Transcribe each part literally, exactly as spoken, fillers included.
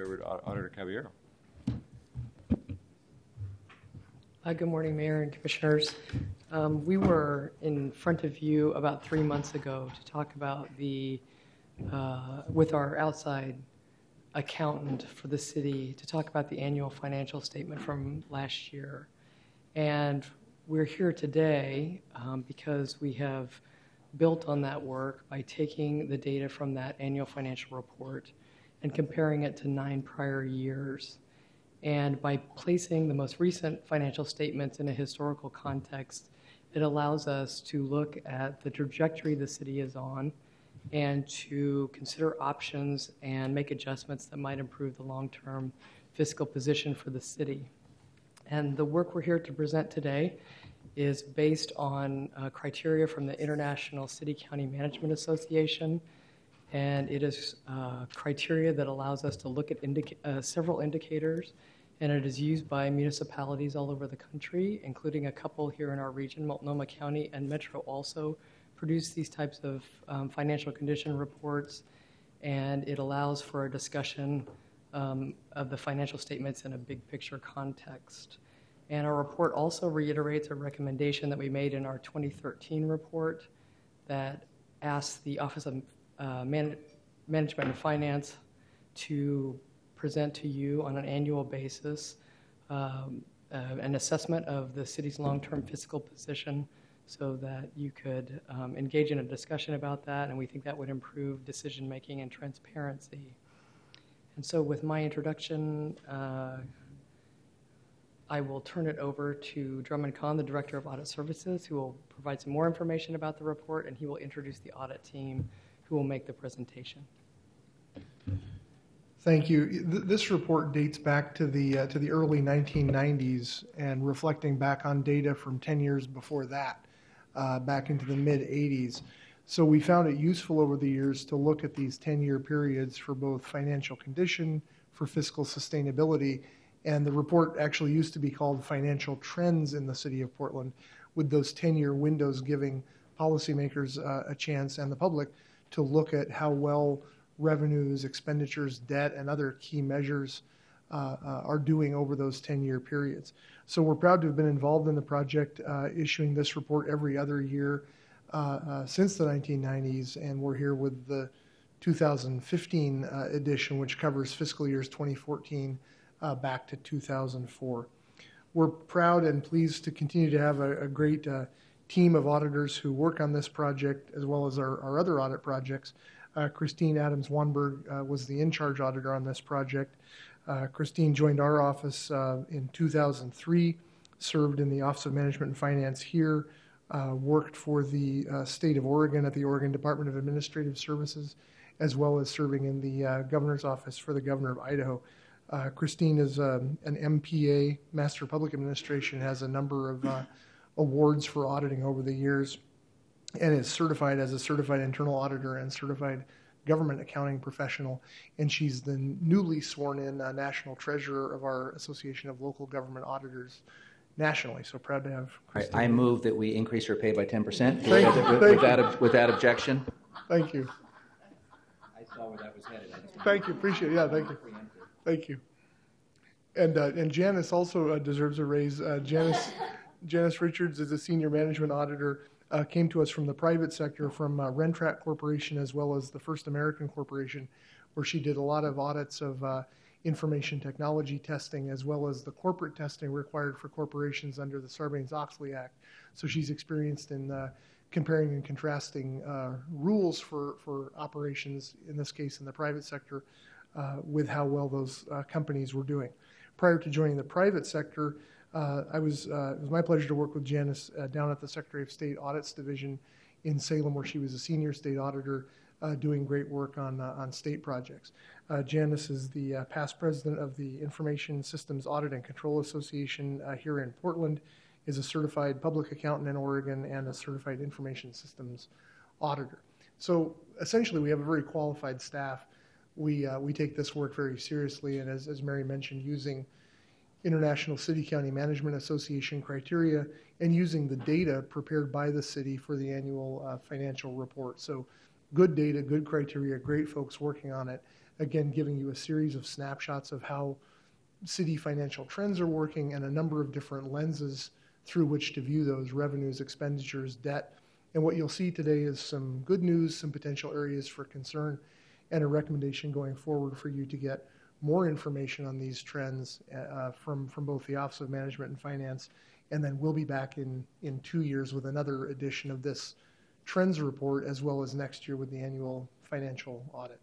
it over to Auditor Caballero. Uh, good morning, Mayor and Commissioners. Um, we were in front of you about three months ago to talk about the, uh, with our outside accountant for the city, to talk about the annual financial statement from last year. And we're here today um, because we have built on that work by taking the data from that annual financial report and comparing it to nine prior years. And by placing the most recent financial statements in a historical context, it allows us to look at the trajectory the city is on and to consider options and make adjustments that might improve the long-term fiscal position for the city. And the work we're here to present today is based on uh, criteria from the International City-County Management Association, and it is uh, criteria that allows us to look at indica- uh, several indicators, and it is used by municipalities all over the country, including a couple here in our region. Multnomah County and Metro also produce these types of um, financial condition reports, and it allows for a discussion um, of the financial statements in a big picture context. And our report also reiterates a recommendation that we made in our twenty thirteen report that asks the Office of uh, Man- Management and Finance to present to you on an annual basis um, uh, an assessment of the city's long-term fiscal position so that you could um, engage in a discussion about that, and we think that would improve decision-making and transparency. And so with my introduction, uh, I will turn it over to Drummond Kahn, the Director of Audit Services, who will provide some more information about the report, and he will introduce the audit team who will make the presentation. Thank you. This report dates back to the uh, to the early nineteen nineties and reflecting back on data from ten years before that, uh, back into the mid eighties. So we found it useful over the years to look at these ten-year periods for both financial condition, for fiscal sustainability, and the report actually used to be called Financial Trends in the City of Portland, with those ten-year windows giving policymakers uh, a chance and the public to look at how well revenues, expenditures, debt, and other key measures uh, uh, are doing over those ten-year periods. So we're proud to have been involved in the project, uh, issuing this report every other year uh, uh, since the nineteen nineties, and we're here with the two thousand fifteen uh, edition, which covers fiscal years twenty fourteen uh, back to two thousand four. We're proud and pleased to continue to have a, a great uh, team of auditors who work on this project, as well as our, our other audit projects. Uh, Christine Adams-Wanberg uh, was the in-charge auditor on this project. Uh, Christine joined our office uh, in two thousand three, served in the Office of Management and Finance here, uh, worked for the uh, state of Oregon at the Oregon Department of Administrative Services, as well as serving in the uh, governor's office for the governor of Idaho. Uh, Christine is um, an M P A, Master of Public Administration, has a number of uh, awards for auditing over the years, and is certified as a certified internal auditor and certified government accounting professional. And she's the newly sworn in uh, national treasurer of our Association of Local Government Auditors nationally. So proud to have Christine. I move that we increase her pay by ten percent Thank with, you. with, Thank without, you. ob- without objection. Thank you. I saw where that was headed. Thank you. Appreciate it. Yeah, thank you. Thank you. And uh, and Janice also uh, deserves a raise. Uh, Janice Janice Richards is a senior management auditor. Uh, came to us from the private sector, from uh, Rentrak Corporation, as well as the First American Corporation, where she did a lot of audits of uh, information technology testing, as well as the corporate testing required for corporations under the Sarbanes-Oxley Act. So she's experienced in uh, comparing and contrasting uh, rules for, for operations, in this case in the private sector, uh, with how well those uh, companies were doing. Prior to joining the private sector, Uh, I was, uh, it was my pleasure to work with Janice uh, down at the Secretary of State Audits Division in Salem, where she was a senior state auditor uh, doing great work on, uh, on state projects. Uh, Janice is the uh, past president of the Information Systems Audit and Control Association uh, here in Portland, is a certified public accountant in Oregon, and a certified information systems auditor. So essentially we have a very qualified staff. We, uh, we take this work very seriously, and as, as Mary mentioned, using International City-County Management Association criteria and using the data prepared by the city for the annual uh, financial report. So good data, good criteria, great folks working on it. again, giving you a series of snapshots of how city financial trends are working and a number of different lenses through which to view those: revenues, expenditures, debt. And what you'll see today is some good news, some potential areas for concern, and a recommendation going forward for you to get more information on these trends uh, from, from both the Office of Management and Finance. And then we'll be back in, in two years with another edition of this trends report, as well as next year with the annual financial audit.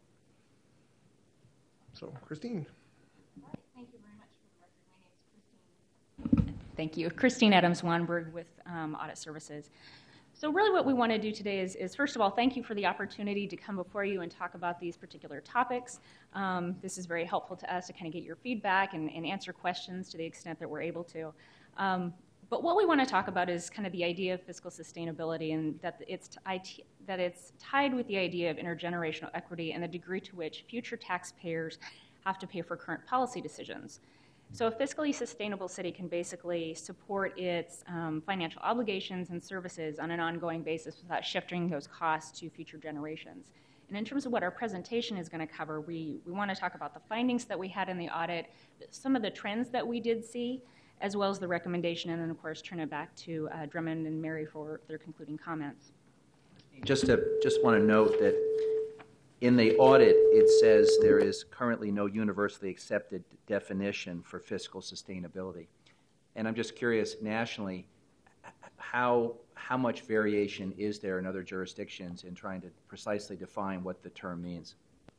So, Christine. All right. Thank you very much for the record. My name is Christine. Thank you. Christine Adams-Wanberg with um, Audit Services. So really what we want to do today is, is, first of all, thank you for the opportunity to come before you and talk about these particular topics. Um, this is very helpful to us to kind of get your feedback and, and answer questions to the extent that we're able to. Um, but what we want to talk about is kind of the idea of fiscal sustainability, and that it's, that it's tied with the idea of intergenerational equity and the degree to which future taxpayers have to pay for current policy decisions. So a fiscally sustainable city can basically support its um, financial obligations and services on an ongoing basis without shifting those costs to future generations. And in terms of what our presentation is going to cover, we, we want to talk about the findings that we had in the audit, some of the trends that we did see, as well as the recommendation, and then, of course, turn it back to uh, Drummond and Mary for their concluding comments. Just to just want to note that in the audit, it says there is currently no universally accepted definition for fiscal sustainability. And I'm just curious, nationally, how, how much variation is there in other jurisdictions in trying to precisely define what the term means?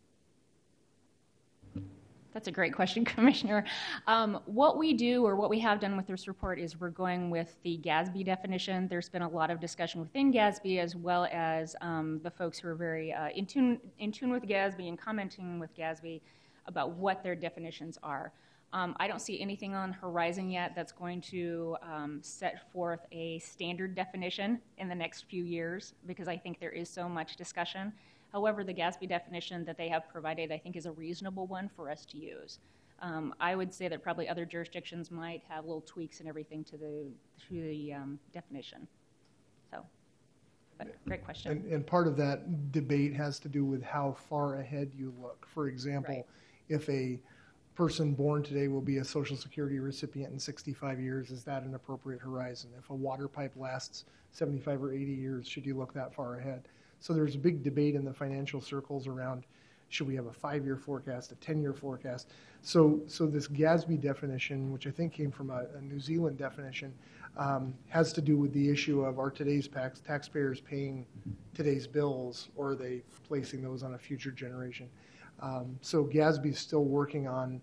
That's a great question, Commissioner. Um, what we do, or what we have done with this report, is we're going with the GASB definition. There's been a lot of discussion within GASB, as well as um, the folks who are very uh, in tune in tune with GASB and commenting with GASB about what their definitions are. Um, I don't see anything on the horizon yet that's going to um, set forth a standard definition in the next few years, because I think there is so much discussion. However, the GASB definition that they have provided, I think, is a reasonable one for us to use. Um, I would say that probably other jurisdictions might have little tweaks and everything to the to the um, definition. So, but great question. And, and part of that debate has to do with how far ahead you look. For example, Right. if a person born today will be a Social Security recipient in sixty-five years, is that an appropriate horizon? If a water pipe lasts seventy-five or eighty years, should you look that far ahead? So there's a big debate in the financial circles around, should we have a five-year forecast, a ten-year forecast? So, so this GASB definition, which I think came from a, a New Zealand definition, um, has to do with the issue of, are today's tax, taxpayers paying today's bills, or are they placing those on a future generation? Um, so GASB is still working on,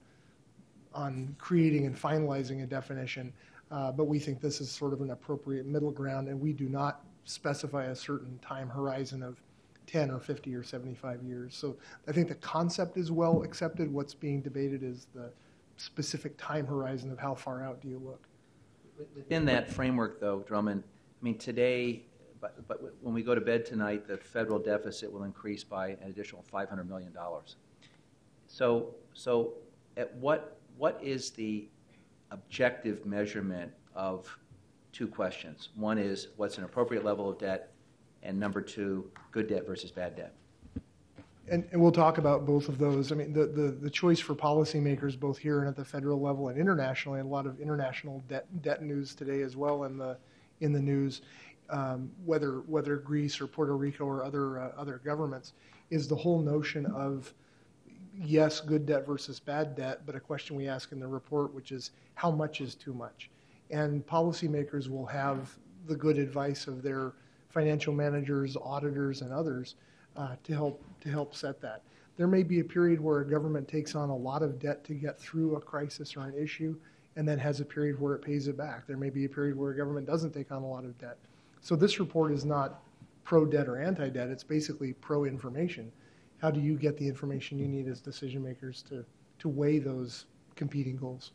on creating and finalizing a definition, uh, but we think this is sort of an appropriate middle ground, and we do not specify a certain time horizon of ten or fifty or seventy-five years. So I think the concept is well accepted. What's being debated is the specific time horizon of how far out do you look. Within that framework, though, Drummond, I mean, today, but, but when we go to bed tonight, the federal deficit will increase by an additional five hundred million dollars. So, so at what what is the objective measurement of two questions? One is, what's an appropriate level of debt? And number two, good debt versus bad debt. And, and we'll talk about both of those. I mean, the, the, the choice for policymakers, both here and at the federal level and internationally, and a lot of international debt debt news today as well in the in the news, um, whether whether Greece or Puerto Rico or other uh, other governments, is the whole notion of, yes, good debt versus bad debt, but a question we ask in the report, which is, how much is too much? And policymakers will have the good advice of their financial managers, auditors, and others uh, to help to help set that. There may be a period where a government takes on a lot of debt to get through a crisis or an issue, and then has a period where it pays it back. There may be a period where a government doesn't take on a lot of debt. So this report is not pro-debt or anti-debt. It's basically pro-information. How do you get the information you need as decision makers to, to weigh those competing goals?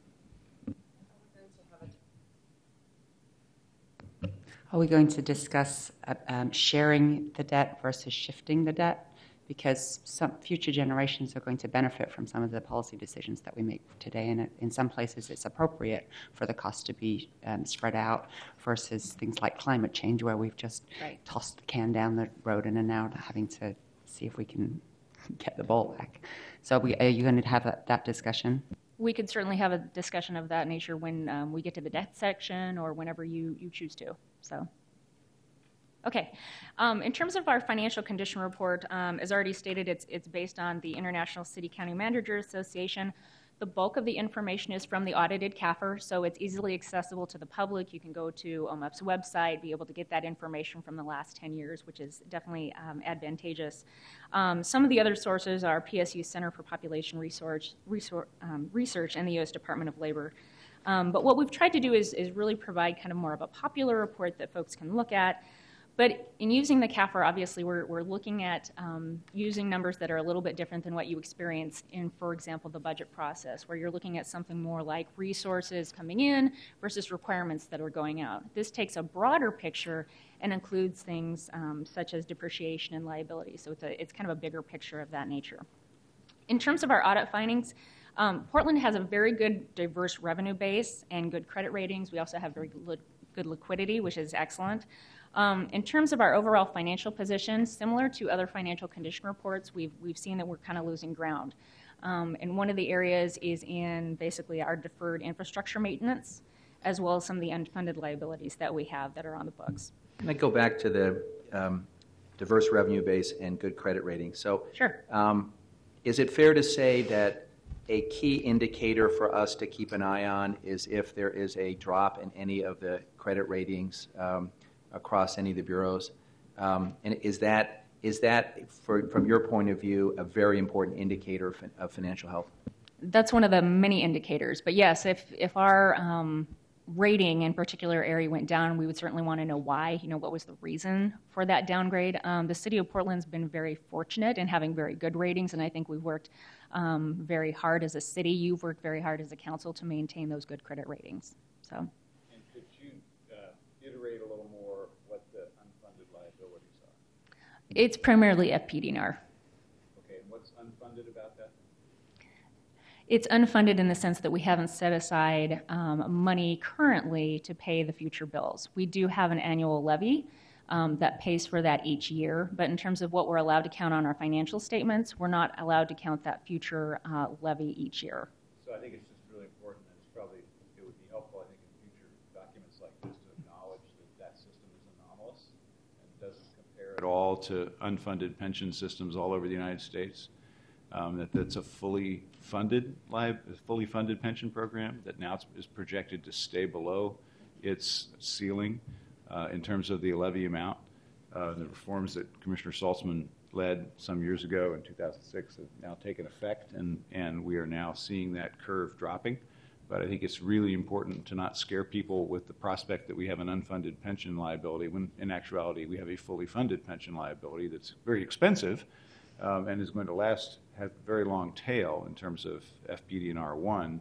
Are we going to discuss uh, um, sharing the debt versus shifting the debt? Because some future generations are going to benefit from some of the policy decisions that we make today. And in some places, it's appropriate for the cost to be um, spread out versus things like climate change, where we've just Right. tossed the can down the road and are now having to see if we can get the ball back. So we, are you going to have that, that discussion? We could certainly have a discussion of that nature when um, we get to the debt section or whenever you, you choose to. So, okay. Um, in terms of our financial condition report, um, as already stated, it's, it's based on the International City County Managers Association. The bulk of the information is from the audited C A F R, so it's easily accessible to the public. You can go to O M Up's website, be able to get that information from the last ten years, which is definitely um, advantageous. Um, some of the other sources are P S U Center for Population Research, Research, um, Research and the U S Department of Labor. Um, but what we've tried to do is, is really provide kind of more of a popular report that folks can look at. But in using the C A F R, obviously, we're, we're looking at um, using numbers that are a little bit different than what you experience in, for example, the budget process, where you're looking at something more like resources coming in versus requirements that are going out. This takes a broader picture and includes things um, such as depreciation and liability. So it's, a, it's kind of a bigger picture of that nature. In terms of our audit findings, um, Portland has a very good, diverse revenue base and good credit ratings. We also have very li- good liquidity, which is excellent. Um, in terms of our overall financial position, similar to other financial condition reports, we've, we've seen that we're kind of losing ground. Um, and one of the areas is in basically our deferred infrastructure maintenance, as well as some of the unfunded liabilities that we have that are on the books. Can I go back to the um, diverse revenue base and good credit rating? So, Sure. Um, is it fair to say that a key indicator for us to keep an eye on is if there is a drop in any of the credit ratings um, across any of the bureaus? Um, and is that, is that for, from your point of view, a very important indicator of, of financial health? That's one of the many indicators. But yes, if, if our um, rating in particular area went down, we would certainly want to know why, you know, what was the reason for that downgrade. Um, the city of Portland's been very fortunate in having very good ratings, and I think we've worked um, very hard as a city. You've worked very hard as a council to maintain those good credit ratings. So. And could you uh, iterate a little more what the unfunded liabilities are? It's primarily F P D N R. Okay, and what's unfunded about that? It's unfunded in the sense that we haven't set aside um, money currently to pay the future bills. We do have an annual levy um, that pays for that each year, but in terms of what we're allowed to count on our financial statements, we're not allowed to count that future uh, levy each year. So I think it's just really important, and it's probably, it would be helpful, I think, in future documents like this to acknowledge that that system is anomalous and doesn't compare at all to unfunded pension systems all over the United States. Um, that that's a fully funded li- fully funded pension program that now is projected to stay below its ceiling uh, in terms of the levy amount. Uh, the reforms that Commissioner Saltzman led some years ago in two thousand six have now taken effect, and, and we are now seeing that curve dropping. But I think it's really important to not scare people with the prospect that we have an unfunded pension liability when in actuality we have a fully funded pension liability that's very expensive um, and is going to last, have a very long tail in terms of F P D N R one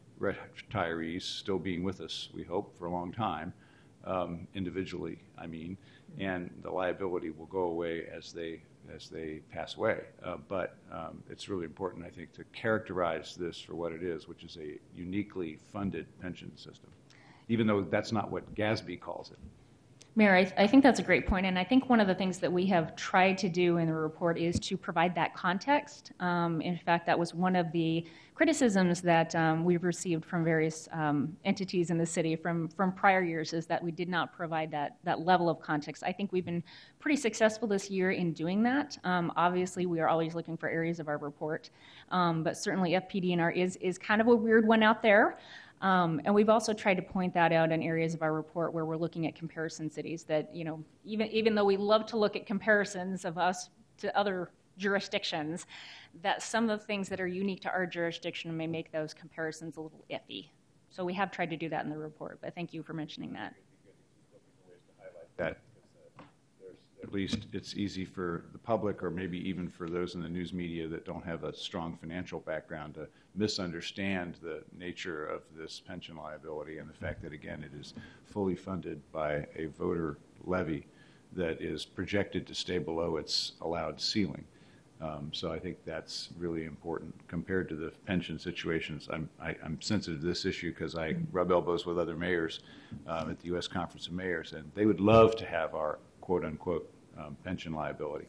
retirees still being with us, we hope, for a long time, um, individually, I mean, and the liability will go away as they as they pass away. Uh, but um, it's really important, I think, to characterize this for what it is, which is a uniquely funded pension system, even though that's not what GASB calls it. Mayor, I, th- I think that's a great point, and I think one of the things that we have tried to do in the report is to provide that context. Um, in fact, that was one of the criticisms that um, we've received from various um, entities in the city from, from prior years, is that we did not provide that, that level of context. I think we've been pretty successful this year in doing that. Um, obviously, we are always looking for areas of our report, um, but certainly F P D N R is, is kind of a weird one out there. Um, and we've also tried to point that out in areas of our report where we're looking at comparison cities that, you know, even even though we love to look at comparisons of us to other jurisdictions, that some of the things that are unique to our jurisdiction may make those comparisons a little iffy. So we have tried to do that in the report, but thank you for mentioning that. That at least it's easy for the public, or maybe even for those in the news media that don't have a strong financial background, to misunderstand the nature of this pension liability and the fact that, again, it is fully funded by a voter levy that is projected to stay below its allowed ceiling. Um, so I think that's really important compared to the pension situations. I'm, I, I'm sensitive to this issue because I rub elbows with other mayors um, at the U S Conference of Mayors, and they would love to have our quote-unquote um, pension liability.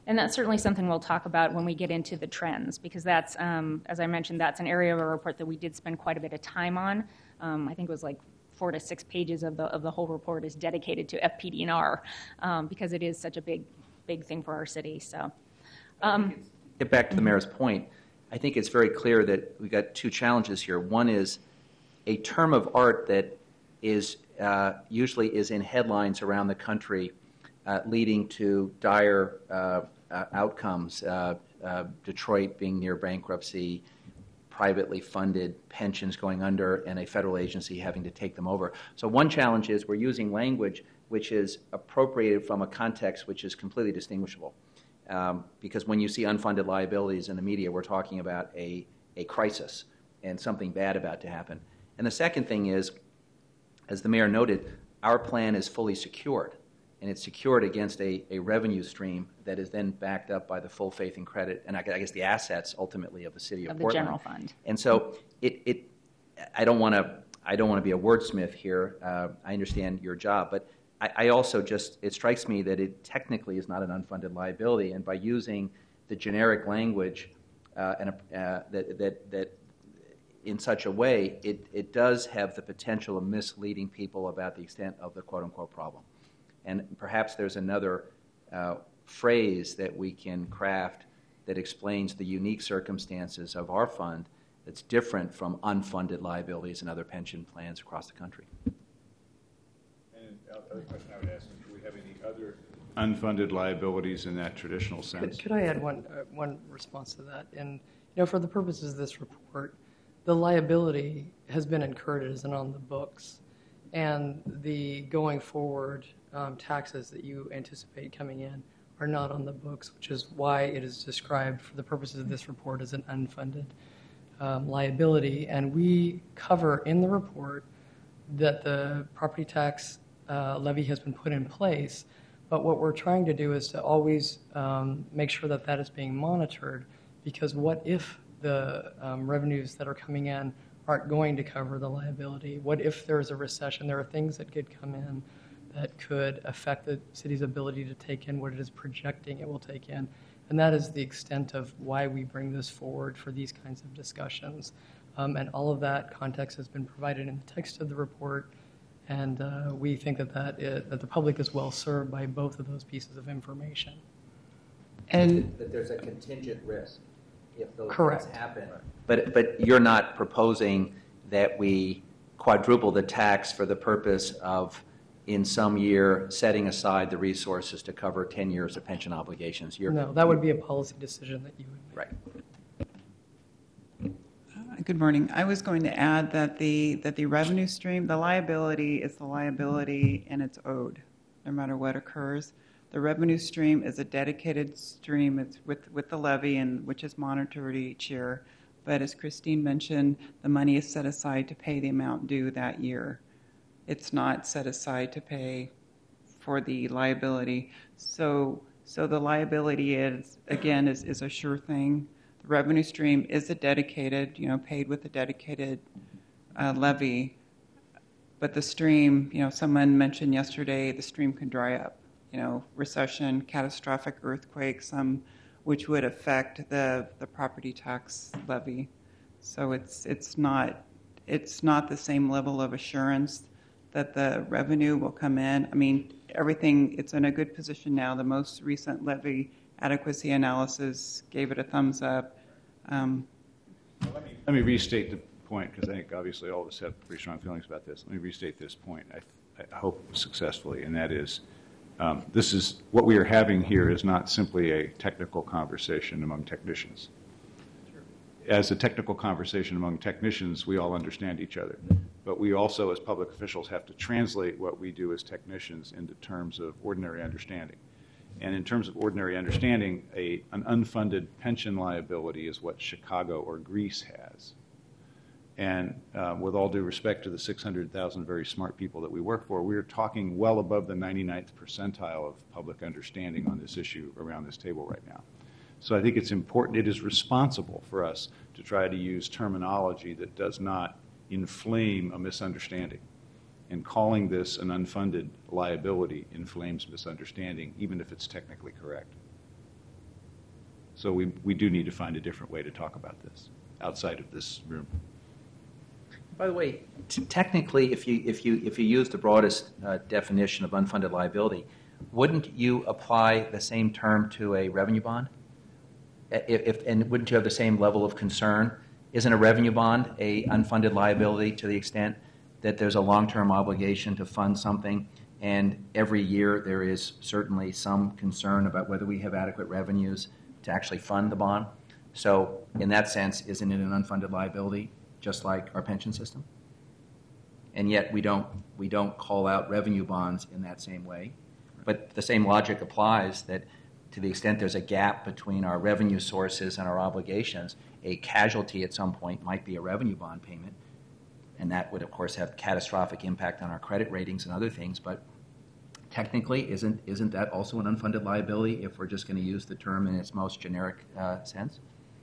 And that's certainly something we'll talk about when we get into the trends, because that's, um, as I mentioned, that's an area of our report that we did spend quite a bit of time on. Um, I think it was like four to six pages of the of the whole report is dedicated to F P D and R, um, because it is such a big, big thing for our city. So, um, get back to the mayor's point. I think it's very clear that we've got two challenges here. One is a term of art that is uh, usually is in headlines around the country, uh, leading to dire uh, uh, outcomes. Uh, uh, Detroit being near bankruptcy, privately funded pensions going under, and a federal agency having to take them over. So one challenge is we're using language which is appropriated from a context which is completely distinguishable. Um, because when you see unfunded liabilities in the media, we're talking about a, a crisis and something bad about to happen. And the second thing is, as the mayor noted, our plan is fully secured, and it's secured against a, a revenue stream that is then backed up by the full faith and credit, and I guess the assets ultimately of the city of, of the Portland. general fund. And so it, it I don't want to I don't want to be a wordsmith here. Uh, I understand your job, but I, I also just it strikes me that it technically is not an unfunded liability, and by using the generic language uh, and uh, that that that. in such a way, it, it does have the potential of misleading people about the extent of the quote-unquote problem. And perhaps there's another uh, phrase that we can craft that explains the unique circumstances of our fund that's different from unfunded liabilities and other pension plans across the country. And the other question I would ask is, do we have any other unfunded liabilities in that traditional sense? Could, could I add one uh, one response to that? And you know, for the purposes of this report, the liability has been incurred, it isn't on the books, and the going forward um, taxes that you anticipate coming in are not on the books, which is why it is described for the purposes of this report as an unfunded um, liability. And we cover in the report that the property tax uh, levy has been put in place, but what we're trying to do is to always um, make sure that that is being monitored, because what if the um, revenues that are coming in aren't going to cover the liability? What if there's a recession? There are things that could come in that could affect the city's ability to take in what it is projecting it will take in. And that is the extent of why we bring this forward for these kinds of discussions. Um, and all of that context has been provided in the text of the report. And uh, we think that, that, it, that the public is well served by both of those pieces of information. And that there's a contingent risk if those Correct. things happen. But, but you're not proposing that we quadruple the tax for the purpose of, in some year, setting aside the resources to cover ten years of pension obligations. You're, No, that would be a policy decision that you would make. Right. Good morning. I was going to add that the that the revenue stream, the liability is the liability and it's owed, no matter what occurs. The revenue stream is a dedicated stream. It's with, with the levy, and which is monitored each year. But as Christine mentioned, the money is set aside to pay the amount due that year. It's not set aside to pay for the liability. So so the liability is, again, is, is a sure thing. The revenue stream is a dedicated, you know, paid with a dedicated uh, levy. But the stream, you know, someone mentioned yesterday, the stream can dry up. You know, recession, catastrophic earthquake, some which would affect the, the property tax levy. So it's it's not it's not the same level of assurance that the revenue will come in. I mean, everything, it's in a good position now. The most recent levy adequacy analysis gave it a thumbs up. Um, Let me, let me restate the point, because I think obviously all of us have pretty strong feelings about this. Let me restate this point, I, I hope successfully, and that is, Um, this is, what we are having here is not simply a technical conversation among technicians. As a technical conversation among technicians, we all understand each other. But we also, as public officials, have to translate what we do as technicians into terms of ordinary understanding. And in terms of ordinary understanding, a, an unfunded pension liability is what Chicago or Greece has. And uh, with all due respect to the six hundred thousand very smart people that we work for, we are talking well above the ninety-ninth percentile of public understanding on this issue around this table right now. So I think it's important, it is responsible for us to try to use terminology that does not inflame a misunderstanding. And calling this an unfunded liability inflames misunderstanding, even if it's technically correct. So we, we do need to find a different way to talk about this outside of this room. By the way, t- technically, if you if you if you use the broadest uh, definition of unfunded liability, wouldn't you apply the same term to a revenue bond? If, if and wouldn't you have the same level of concern? Isn't a revenue bond a unfunded liability to the extent that there's a long-term obligation to fund something, and every year there is certainly some concern about whether we have adequate revenues to actually fund the bond? So, in that sense, isn't it an unfunded liability, just like our pension system? And yet we don't we don't call out revenue bonds in that same way. But the same logic applies that to the extent there's a gap between our revenue sources and our obligations, a casualty at some point might be a revenue bond payment. And that would, of course, have catastrophic impact on our credit ratings and other things. But technically, isn't isn't that also an unfunded liability if we're just going to use the term in its most generic uh, sense?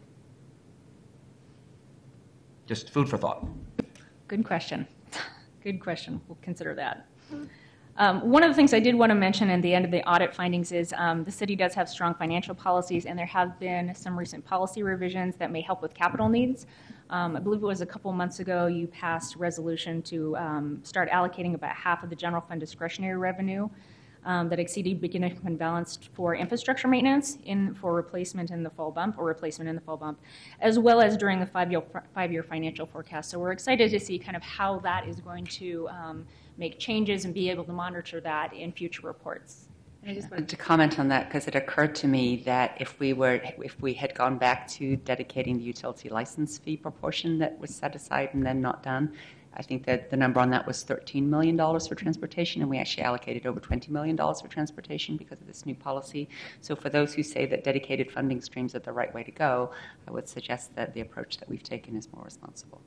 Just food for thought. Good question. Good question. We'll consider that. Um, one of the things I did want to mention at the end of the audit findings is um, the city does have strong financial policies, and there have been some recent policy revisions that may help with capital needs. Um, I believe it was a couple months ago you passed resolution to um, start allocating about half of the general fund discretionary revenue um, that exceeded beginning fund balance for infrastructure maintenance in for replacement in the fall bump or replacement in the fall bump, as well as during the five-year five-year financial forecast. So we're excited to see kind of how that is going to um, make changes and be able to monitor that in future reports. I just wanted to comment on that because it occurred to me that if we were, if we had gone back to dedicating the utility license fee proportion that was set aside and then not done, I think that the number on that was thirteen million dollars for transportation, and we actually allocated over twenty million dollars for transportation because of this new policy. So for those who say that dedicated funding streams are the right way to go, I would suggest that the approach that we've taken is more responsible.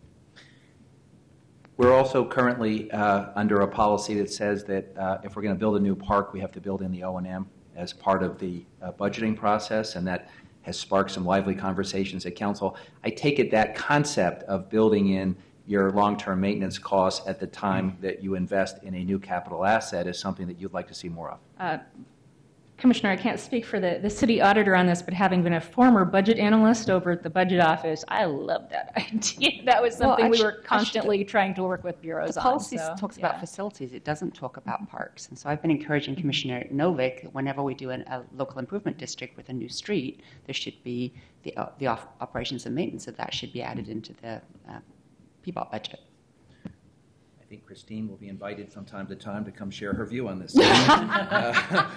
We're also currently uh, under a policy that says that uh, if we're going to build a new park, we have to build in the O and M as part of the uh, budgeting process, and that has sparked some lively conversations at council. I take it that concept of building in your long-term maintenance costs at the time that you invest in a new capital asset is something that you'd like to see more of. Uh, Commissioner, I can't speak for the, the city auditor on this, but having been a former budget analyst over at the budget office, I love that idea. That was something Well, we actually- were constantly actually, trying to work with bureaus The on. policy so, talks yeah. about facilities. It doesn't talk about parks. And so I've been encouraging Commissioner Novick, whenever we do an, a local improvement district with a new street, there should be the, uh, the op- operations and maintenance of that should be added into the uh, P B O T budget. I think Christine will be invited from time to time to come share her view on this. uh,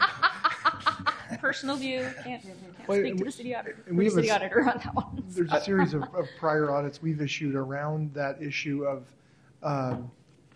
Personal view, can't, can't Well, speak and to we- the city auditor, and we the have a city s- auditor on that one. There's a series of, of prior audits we've issued around that issue of um,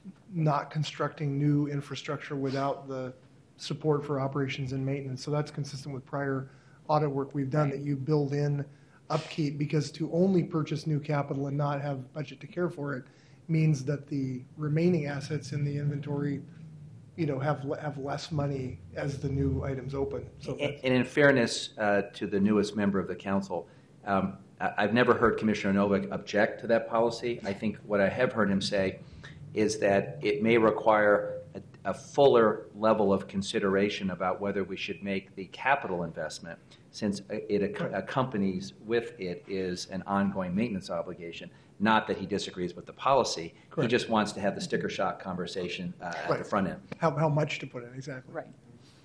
not constructing new infrastructure without the support for operations and maintenance. So that's consistent with prior audit work we've done, that you build in upkeep, because to only purchase new capital and not have budget to care for it means that the remaining assets in the inventory, you know, have le- have less money as the new items open. So And that's, and in fairness uh, to the newest member of the council, um, I- I've never heard Commissioner Novick object to that policy. I think what I have heard him say is that it may require a, a fuller level of consideration about whether we should make the capital investment, since it ac- accompanies with it is an ongoing maintenance obligation. Not that he disagrees with the policy. Correct. He just wants to have the sticker shock conversation uh, at the Right. front end. how, how much to put in, exactly. Right.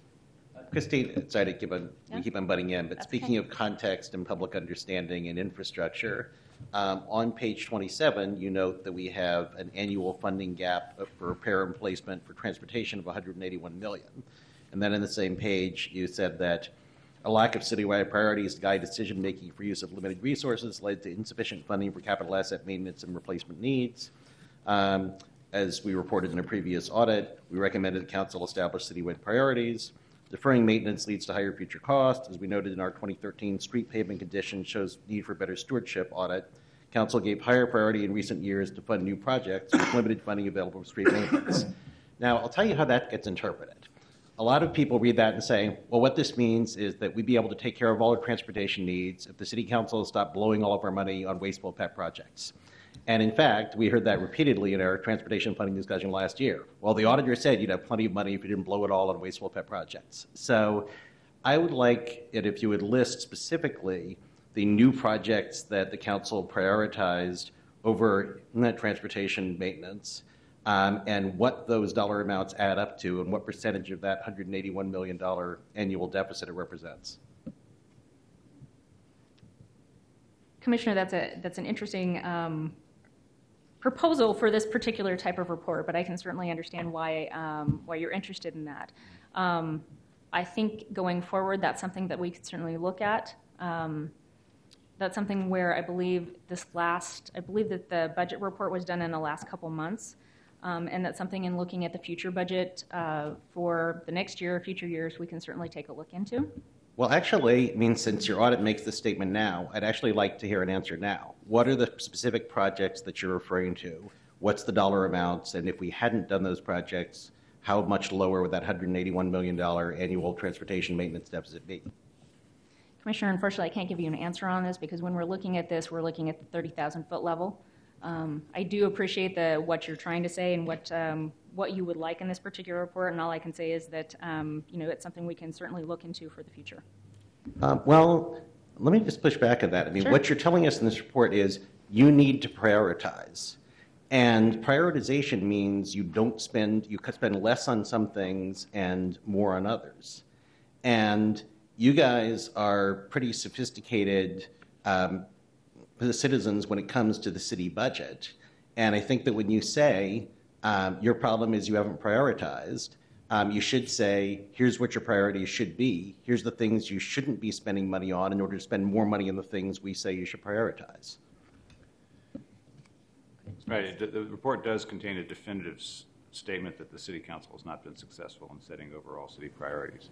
Christine, sorry to keep on, Yeah. we keep on butting in, but That's speaking okay. of context and public understanding and infrastructure, um, on page twenty-seven, you note that we have an annual funding gap for repair and replacement for transportation of one hundred eighty-one million dollars. And then in the same page, you said that a lack of citywide priorities to guide decision-making for use of limited resources led to insufficient funding for capital asset maintenance and replacement needs. Um, as we reported in a previous audit, we recommended the council establish citywide priorities. Deferring maintenance leads to higher future costs. As we noted in our twenty thirteen street pavement condition shows need for better stewardship audit. Council gave higher priority in recent years to fund new projects with limited funding available for street maintenance. Now, I'll tell you how that gets interpreted. A lot of people read that and say, well, what this means is that we'd be able to take care of all our transportation needs if the city council stopped blowing all of our money on wasteful pet projects. And in fact, we heard that repeatedly in our transportation funding discussion last year. Well, the auditor said you'd have plenty of money if you didn't blow it all on wasteful pet projects. So I would like it if you would list specifically the new projects that the council prioritized over net transportation maintenance, um, and what those dollar amounts add up to, and what percentage of that one hundred eighty-one million dollars annual deficit it represents. Commissioner, that's a that's an interesting um, proposal for this particular type of report, but I can certainly understand why um, why you're interested in that. Um, I think going forward, that's something that we could certainly look at. Um, that's something where I believe this last, I believe that the budget report was done in the last couple months, um, and that's something in looking at the future budget uh, for the next year or future years we can certainly take a look into. Well, actually, I mean, since your audit makes the statement now, I'd actually like to hear an answer now. What are the specific projects that you're referring to? What's the dollar amounts? And if we hadn't done those projects, how much lower would that one hundred eighty-one million dollars annual transportation maintenance deficit be? Commissioner, unfortunately, I can't give you an answer on this because when we're looking at this, we're looking at the thirty thousand foot level. Um, I do appreciate the what you're trying to say and what um, what you would like in this particular report, and all I can say is that um, you know it's something we can certainly look into for the future. Um, well, let me just push back on that. I mean, Sure. What you're telling us in this report is you need to prioritize. And prioritization means you don't spend, you could spend less on some things and more on others. And you guys are pretty sophisticated um, citizens when it comes to the city budget. And I think that when you say um, your problem is you haven't prioritized, um, you should say, here's what your priorities should be. Here's the things you shouldn't be spending money on in order to spend more money on the things we say you should prioritize. Right. The, the report does contain a definitive s- statement that the city council has not been successful in setting overall city priorities.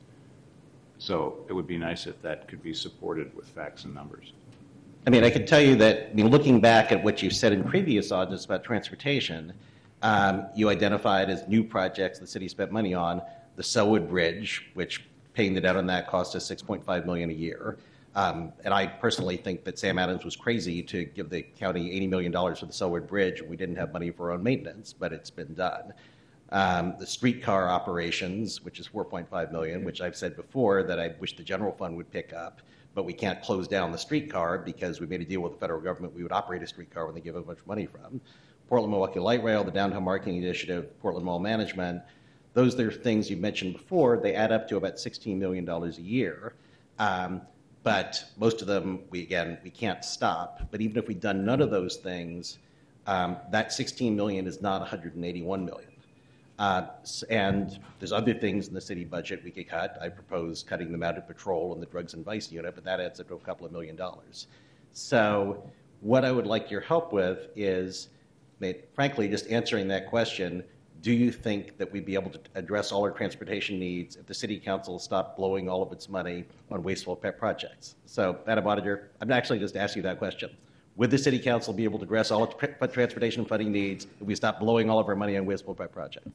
So it would be nice if that could be supported with facts and numbers. I mean, I can tell you that, I mean, looking back at what you've said in previous audits about transportation, um, you identified as new projects the city spent money on the Selwood Bridge, which paying the debt on that cost us six point five million dollars a year. Um, and I personally think that Sam Adams was crazy to give the county eighty million dollars for the Selwood Bridge. We didn't have money for our own maintenance, but it's been done. Um, the streetcar operations, which is four point five million dollars, which I've said before that I wish the general fund would pick up, but we can't close down the streetcar because we made a deal with the federal government. We would operate a streetcar when they give us much money from. Portland Milwaukee Light Rail, the Downtown Marketing Initiative, Portland Mall Management, those are things you mentioned before. They add up to about sixteen million dollars a year. Um, But most of them, we again, we can't stop. But even if we'd done none of those things, um, that sixteen million is not one hundred eighty-one million. Uh, and there's other things in the city budget we could cut. I propose cutting the mounted patrol and the drugs and vice unit, but that adds up to a couple of million dollars. So what I would like your help with is, frankly, just answering that question. Do you think that we'd be able to address all our transportation needs if the city council stopped blowing all of its money on wasteful pet projects? So, Madam Auditor, I'm actually just asking you that question. Would the city council be able to address all its transportation funding needs if we stopped blowing all of our money on wasteful pet projects?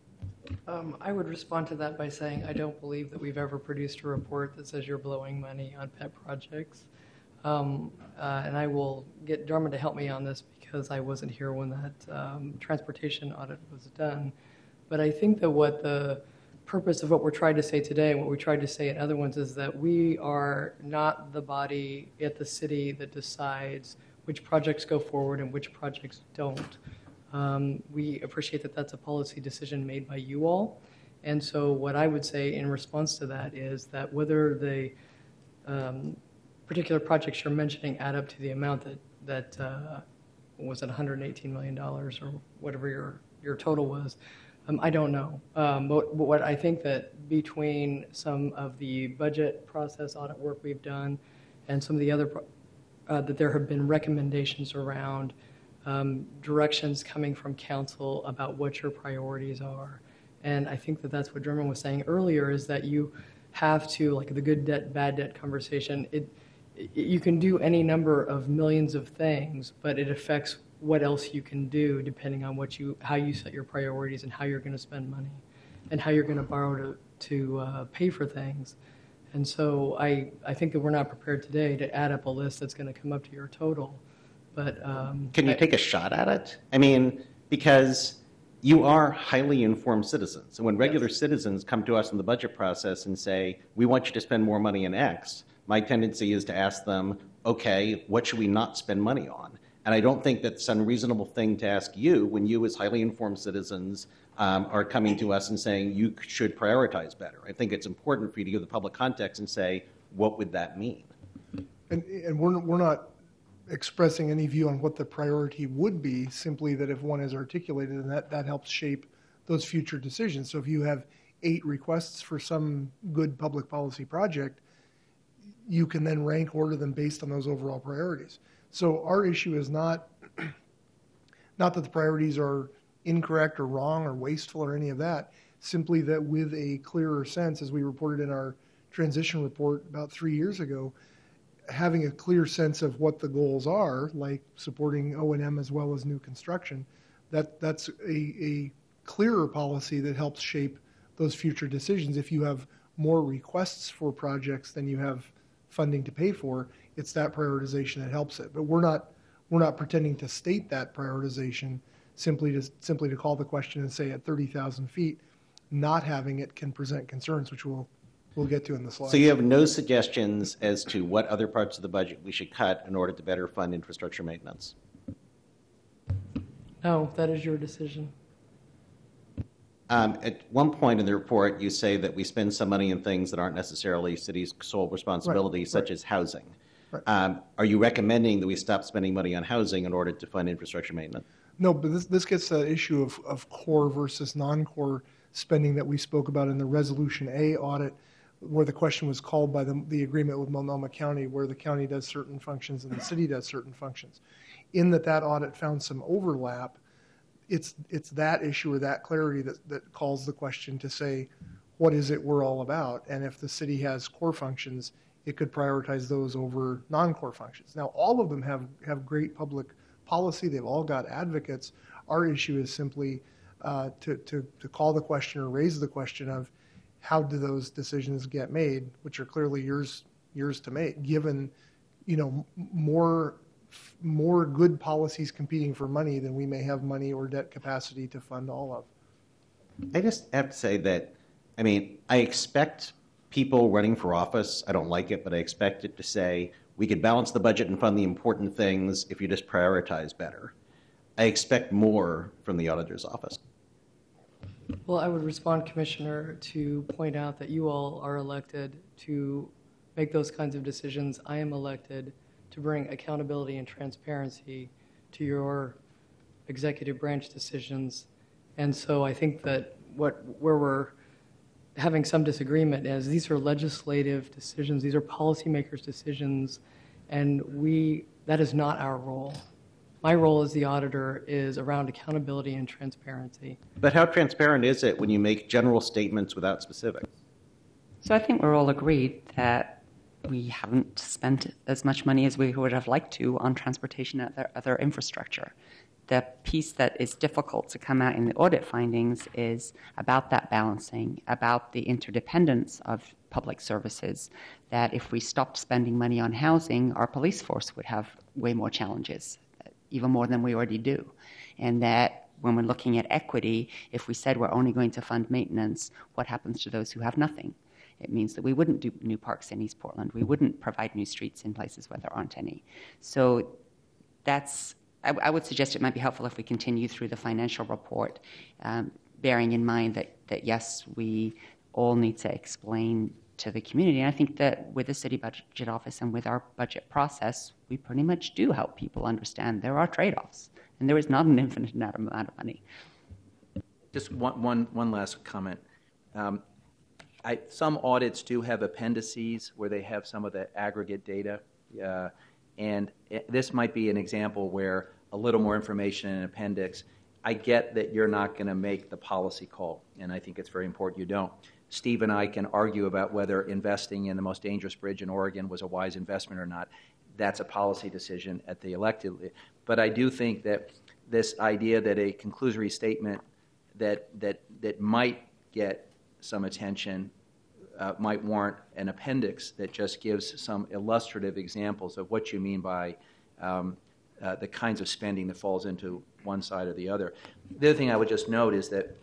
Um, I would respond to that by saying I don't believe that we've ever produced a report that says you're blowing money on pet projects. Um, uh, and I will get Drummond to help me on this because I wasn't here when that um, transportation audit was done. But I think that what the purpose of what we're trying to say today and what we tried to say in other ones is that we are not the body at the city that decides which projects go forward and which projects don't. Um, we appreciate that that's a policy decision made by you all. And so what I would say in response to that is that whether the um, particular projects you're mentioning add up to the amount that, that uh, was it one hundred eighteen million dollars or whatever your, your total was, um, I don't know. Um, but, but what I think that between some of the budget process audit work we've done and some of the other, uh, that there have been recommendations around um, directions coming from council about what your priorities are. And I think that that's what Drummond was saying earlier is that you have to, like the good debt, bad debt conversation, it, you can do any number of millions of things, but it affects what else you can do depending on what you, how you set your priorities and how you're going to spend money and how you're going to borrow to, to uh, pay for things. And so I, I think that we're not prepared today to add up a list that's going to come up to your total. But um, Can you I, take a shot at it? I mean, because you are highly informed citizens. And when regular yes. citizens come to us in the budget process and say, we want you to spend more money in X, my tendency is to ask them, okay, what should we not spend money on? And I don't think that's an unreasonable thing to ask you when you, as highly informed citizens, um, are coming to us and saying you should prioritize better. I think it's important for you to give the public context and say, what would that mean? And, and we're, we're not expressing any view on what the priority would be, simply that if one is articulated, and that, that helps shape those future decisions. So if you have eight requests for some good public policy project, you can then rank order them based on those overall priorities. So our issue is not, not that the priorities are incorrect or wrong or wasteful or any of that, simply that with a clearer sense, as we reported in our transition report about three years ago, having a clear sense of what the goals are, like supporting O and M as well as new construction, that, that's a, a clearer policy that helps shape those future decisions. If you have more requests for projects than you have funding to pay for, it's that prioritization that helps it. But we're not we're not pretending to state that prioritization simply to simply to call the question and say at thirty thousand feet, not having it can present concerns, which we'll we'll get to in the slides. So you have no suggestions as to what other parts of the budget we should cut in order to better fund infrastructure maintenance? No, that is your decision. Um, at one point in the report, you say that we spend some money in things that aren't necessarily city's sole responsibility, right, such right. as housing. Right. Um, are you recommending that we stop spending money on housing in order to fund infrastructure maintenance? No, but this, this gets to the issue of, of core versus non-core spending that we spoke about in the Resolution A audit, where the question was called by the, the agreement with Multnomah County, where the county does certain functions and the city does certain functions. In that that audit found some overlap, it's it's that issue or that clarity that, that calls the question to say, what is it we're all about? And if the city has core functions, it could prioritize those over non-core functions. Now, all of them have, have great public policy. They've all got advocates. Our issue is simply uh, to, to, to call the question or raise the question of how do those decisions get made, which are clearly yours yours to make, given you know more more good policies competing for money than we may have money or debt capacity to fund all of. I just have to say that, I mean, I expect people running for office, I don't like it, but I expect it to say, we could balance the budget and fund the important things if you just prioritize better. I expect more from the auditor's office. Well, I would respond, Commissioner, to point out that you all are elected to make those kinds of decisions. I am elected to bring accountability and transparency to your executive branch decisions. And so I think that what where we're having some disagreement is these are legislative decisions, these are policymakers' decisions, and we that is not our role. My role as the auditor is around accountability and transparency. But how transparent is it when you make general statements without specifics? So I think we're all agreed that we haven't spent as much money as we would have liked to on transportation and other, other infrastructure. The piece that is difficult to come out in the audit findings is about that balancing, about the interdependence of public services, that if we stopped spending money on housing, our police force would have way more challenges, even more than we already do. And that when we're looking at equity, if we said we're only going to fund maintenance, what happens to those who have nothing? It means that we wouldn't do new parks in East Portland. We wouldn't provide new streets in places where there aren't any. So that's, I, I would suggest it might be helpful if we continue through the financial report, um, bearing in mind that, that, yes, we all need to explain to the community. And I think that with the city budget office and with our budget process, we pretty much do help people understand there are trade-offs, and there is not an infinite amount of money. Just one, one, one last comment. Um, I, some audits do have appendices where they have some of the aggregate data, uh, and it, this might be an example where a little more information in an appendix. I get that you're not going to make the policy call, and I think it's very important you don't. Steve and I can argue about whether investing in the most dangerous bridge in Oregon was a wise investment or not. That's a policy decision at the elected. But I do think that this idea that a conclusory statement that that that might get some attention uh, might warrant an appendix that just gives some illustrative examples of what you mean by um, uh, the kinds of spending that falls into one side or the other. The other thing I would just note is that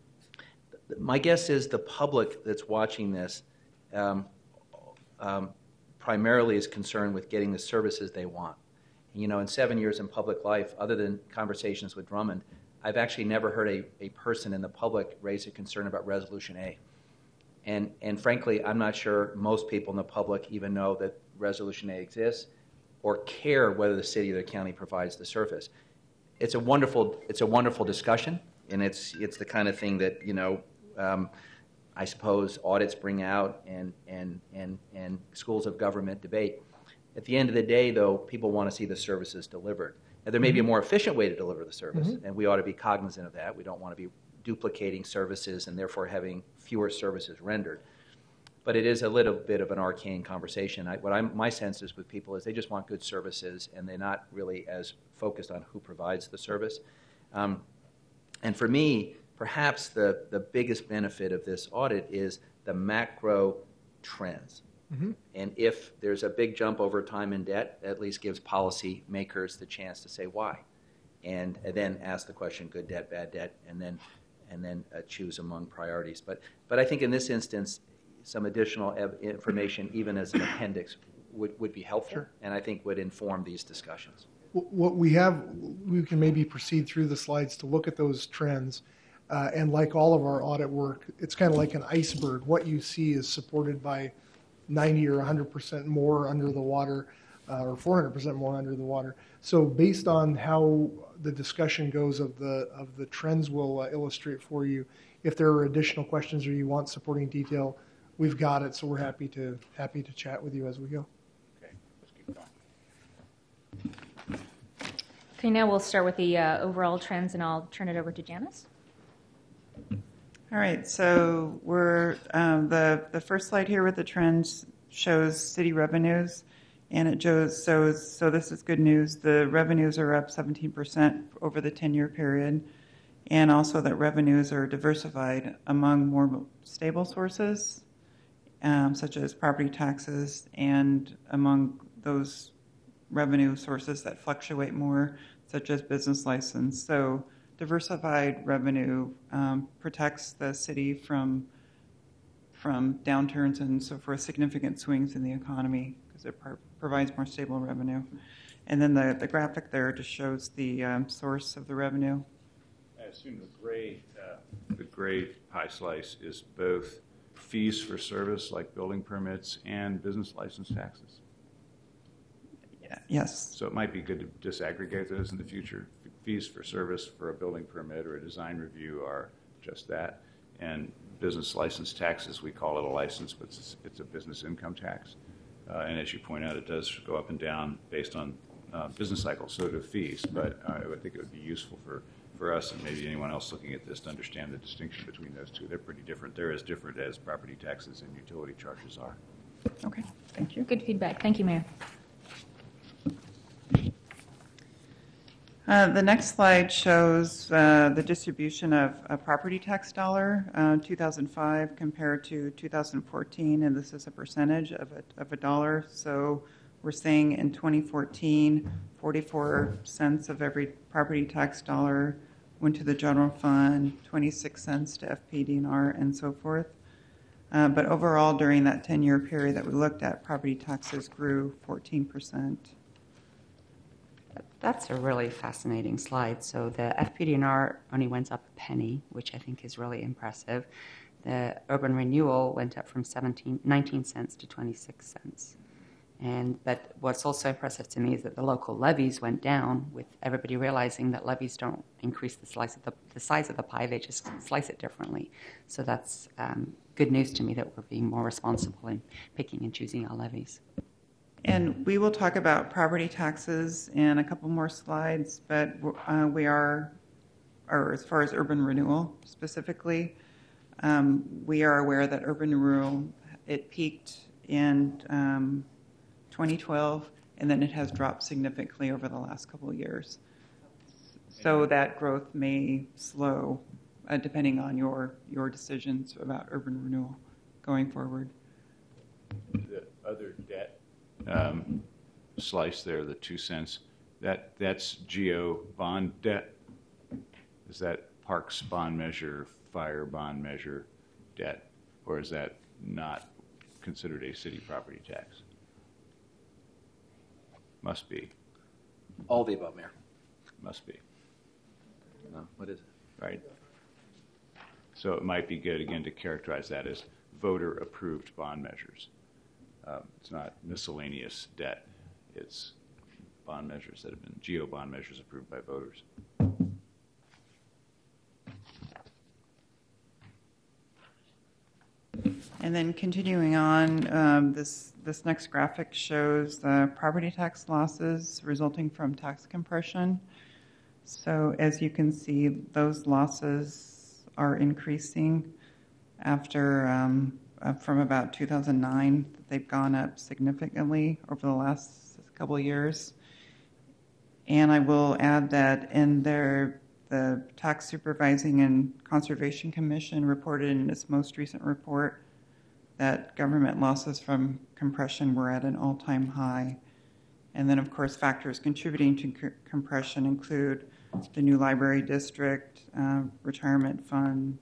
my guess is the public that's watching this um, um, primarily is concerned with getting the services they want. You know, in seven years in public life, other than conversations with Drummond, I've actually never heard a, a person in the public raise a concern about Resolution A. And, and frankly, I'm not sure most people in the public even know that Resolution A exists or care whether the city or the county provides the service. It's a wonderful, it's a wonderful discussion, and it's, it's the kind of thing that, you know, um, I suppose audits bring out and, and, and, and schools of government debate. At the end of the day, though, people want to see the services delivered. Now, there may be a more efficient way to deliver the service, mm-hmm. and we ought to be cognizant of that. We don't want to be duplicating services and therefore having fewer services rendered. But it is a little bit of an arcane conversation. I, what I'm, my sense is with people is they just want good services, and they're not really as focused on who provides the service. Um, and for me, perhaps the, the biggest benefit of this audit is the macro trends. Mm-hmm. And if there's a big jump over time in debt, it at least gives policy makers the chance to say why, and, and then ask the question: good debt, bad debt, and then and then uh, choose among priorities. But but I think in this instance, some additional ev- information, even as an appendix, would, would be helpful, sure. and I think would inform these discussions. What we have, we can maybe proceed through the slides to look at those trends. Uh, and like all of our audit work, it's kind of like an iceberg. What you see is supported by ninety or one hundred percent more under the water, uh, or four hundred percent more under the water. So based on how the discussion goes of the of the trends we'll uh, illustrate for you, if there are additional questions or you want supporting detail, we've got it. So we're happy to happy to chat with you as we go. Okay, let's keep going. Okay, now we'll start with the uh, overall trends, and I'll turn it over to Janice. All right, so we're um, the the first slide here with the trends shows city revenues, and it shows so so this is good news. The revenues are up seventeen percent over the ten-year period, and also that revenues are diversified among more stable sources, um, such as property taxes, and among those revenue sources that fluctuate more, such as business license. So diversified revenue um, protects the city from from downturns and so forth, significant swings in the economy, because it pro- provides more stable revenue. And then the, the graphic there just shows the um, source of the revenue. I assume the gray, uh, the gray pie slice is both fees for service like building permits and business license taxes. Yeah. Yes. So it might be good to disaggregate those in the future. Fees for service for a building permit or a design review are just that. And business license taxes, we call it a license, but it's, it's a business income tax. Uh, and as you point out, it does go up and down based on uh, business cycles, so do fees. But uh, I think it would be useful for, for us and maybe anyone else looking at this to understand the distinction between those two. They're pretty different. They're as different as property taxes and utility charges are. Okay, thank you. Good feedback. Thank you, Mayor. Uh, the next slide shows uh, the distribution of a property tax dollar, uh, two thousand five compared to two thousand fourteen, and this is a percentage of a, of a dollar. So we're saying in twenty fourteen, forty-four cents of every property tax dollar went to the general fund, twenty-six cents to F P D and R, and so forth. Uh, but overall, during that ten-year period that we looked at, property taxes grew fourteen percent. That's a really fascinating slide. So the F P D and R only went up a penny, which I think is really impressive. The urban renewal went up from seventeen, nineteen cents to twenty-six cents. And but what's also impressive to me is that the local levies went down, with everybody realizing that levies don't increase the slice of the, the size of the pie; they just slice it differently. So that's um, good news to me that we're being more responsible in picking and choosing our levies. And we will talk about property taxes in a couple more slides, but uh, we are, or as far as urban renewal specifically, um, we are aware that urban renewal, it peaked in um, twenty twelve, and then it has dropped significantly over the last couple of years. So that growth may slow, uh, depending on your, your decisions about urban renewal going forward. The other debt Um, slice there, the two cents, That, that's GEO bond debt? Is that Parks bond measure, fire bond measure debt? Or is that not considered a city property tax? Must be, All the above, Mayor. must be, No, what is it? right? So it might be good, again, to characterize that as voter-approved bond measures. Um, It's not miscellaneous debt. It's bond measures that have been, GEO bond measures approved by voters. And then continuing on, um, this, this next graphic shows the property tax losses resulting from tax compression. So as you can see, those losses are increasing after, um, uh, from about two thousand nine. They've gone up significantly over the last couple of years. And I will add that in their, the Tax Supervising and Conservation Commission reported in its most recent report that government losses from compression were at an all-time high. And then, of course, factors contributing to c- compression include the new library district, uh, retirement fund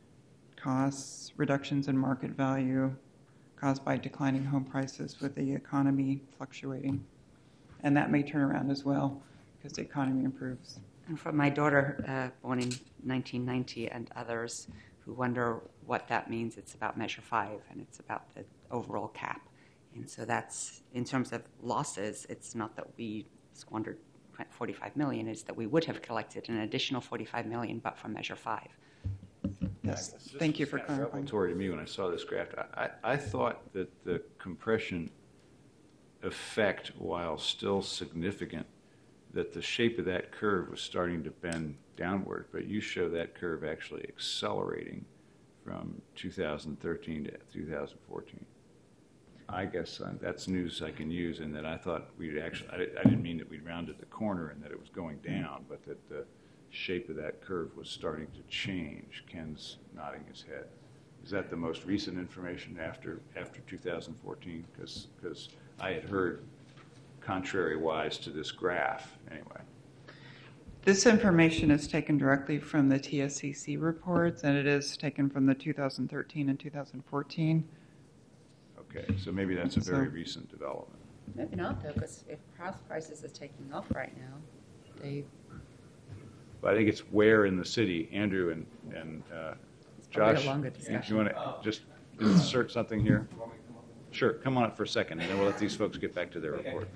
costs, reductions in market value caused by declining home prices with the economy fluctuating. And that may turn around as well because the economy improves. And for my daughter, uh, born in nineteen ninety, and others who wonder what that means, it's about Measure five, and it's about the overall cap. And so that's, in terms of losses, it's not that we squandered forty-five million dollars, it's that we would have collected an additional forty-five million dollars but from Measure five. Yes, This thank you was for kind of clarifying. revelatory to me when I saw this graph. I, I, I thought that the compression effect, while still significant, that the shape of that curve was starting to bend downward, but you show that curve actually accelerating from two thousand thirteen to two thousand fourteen. I guess uh, that's news I can use in that I thought we'd actually, I, I didn't mean that we'd rounded the corner and that it was going down, but that the shape of that curve was starting to change. Ken's nodding his head. Is that the most recent information after after two thousand fourteen? Because because I had heard contrary-wise to this graph anyway. This information is taken directly from the T S C C reports, and it is taken from the two thousand thirteen and two thousand fourteen. Okay, so maybe that's a very So- recent development. Maybe not, though, because if house prices are taking off right now, they But I think it's where in the city, Andrew and, and uh, probably a Josh, longer you- discussion. you want to just insert something here? Sure, come on up for a second, and then we'll let these folks get back to their report.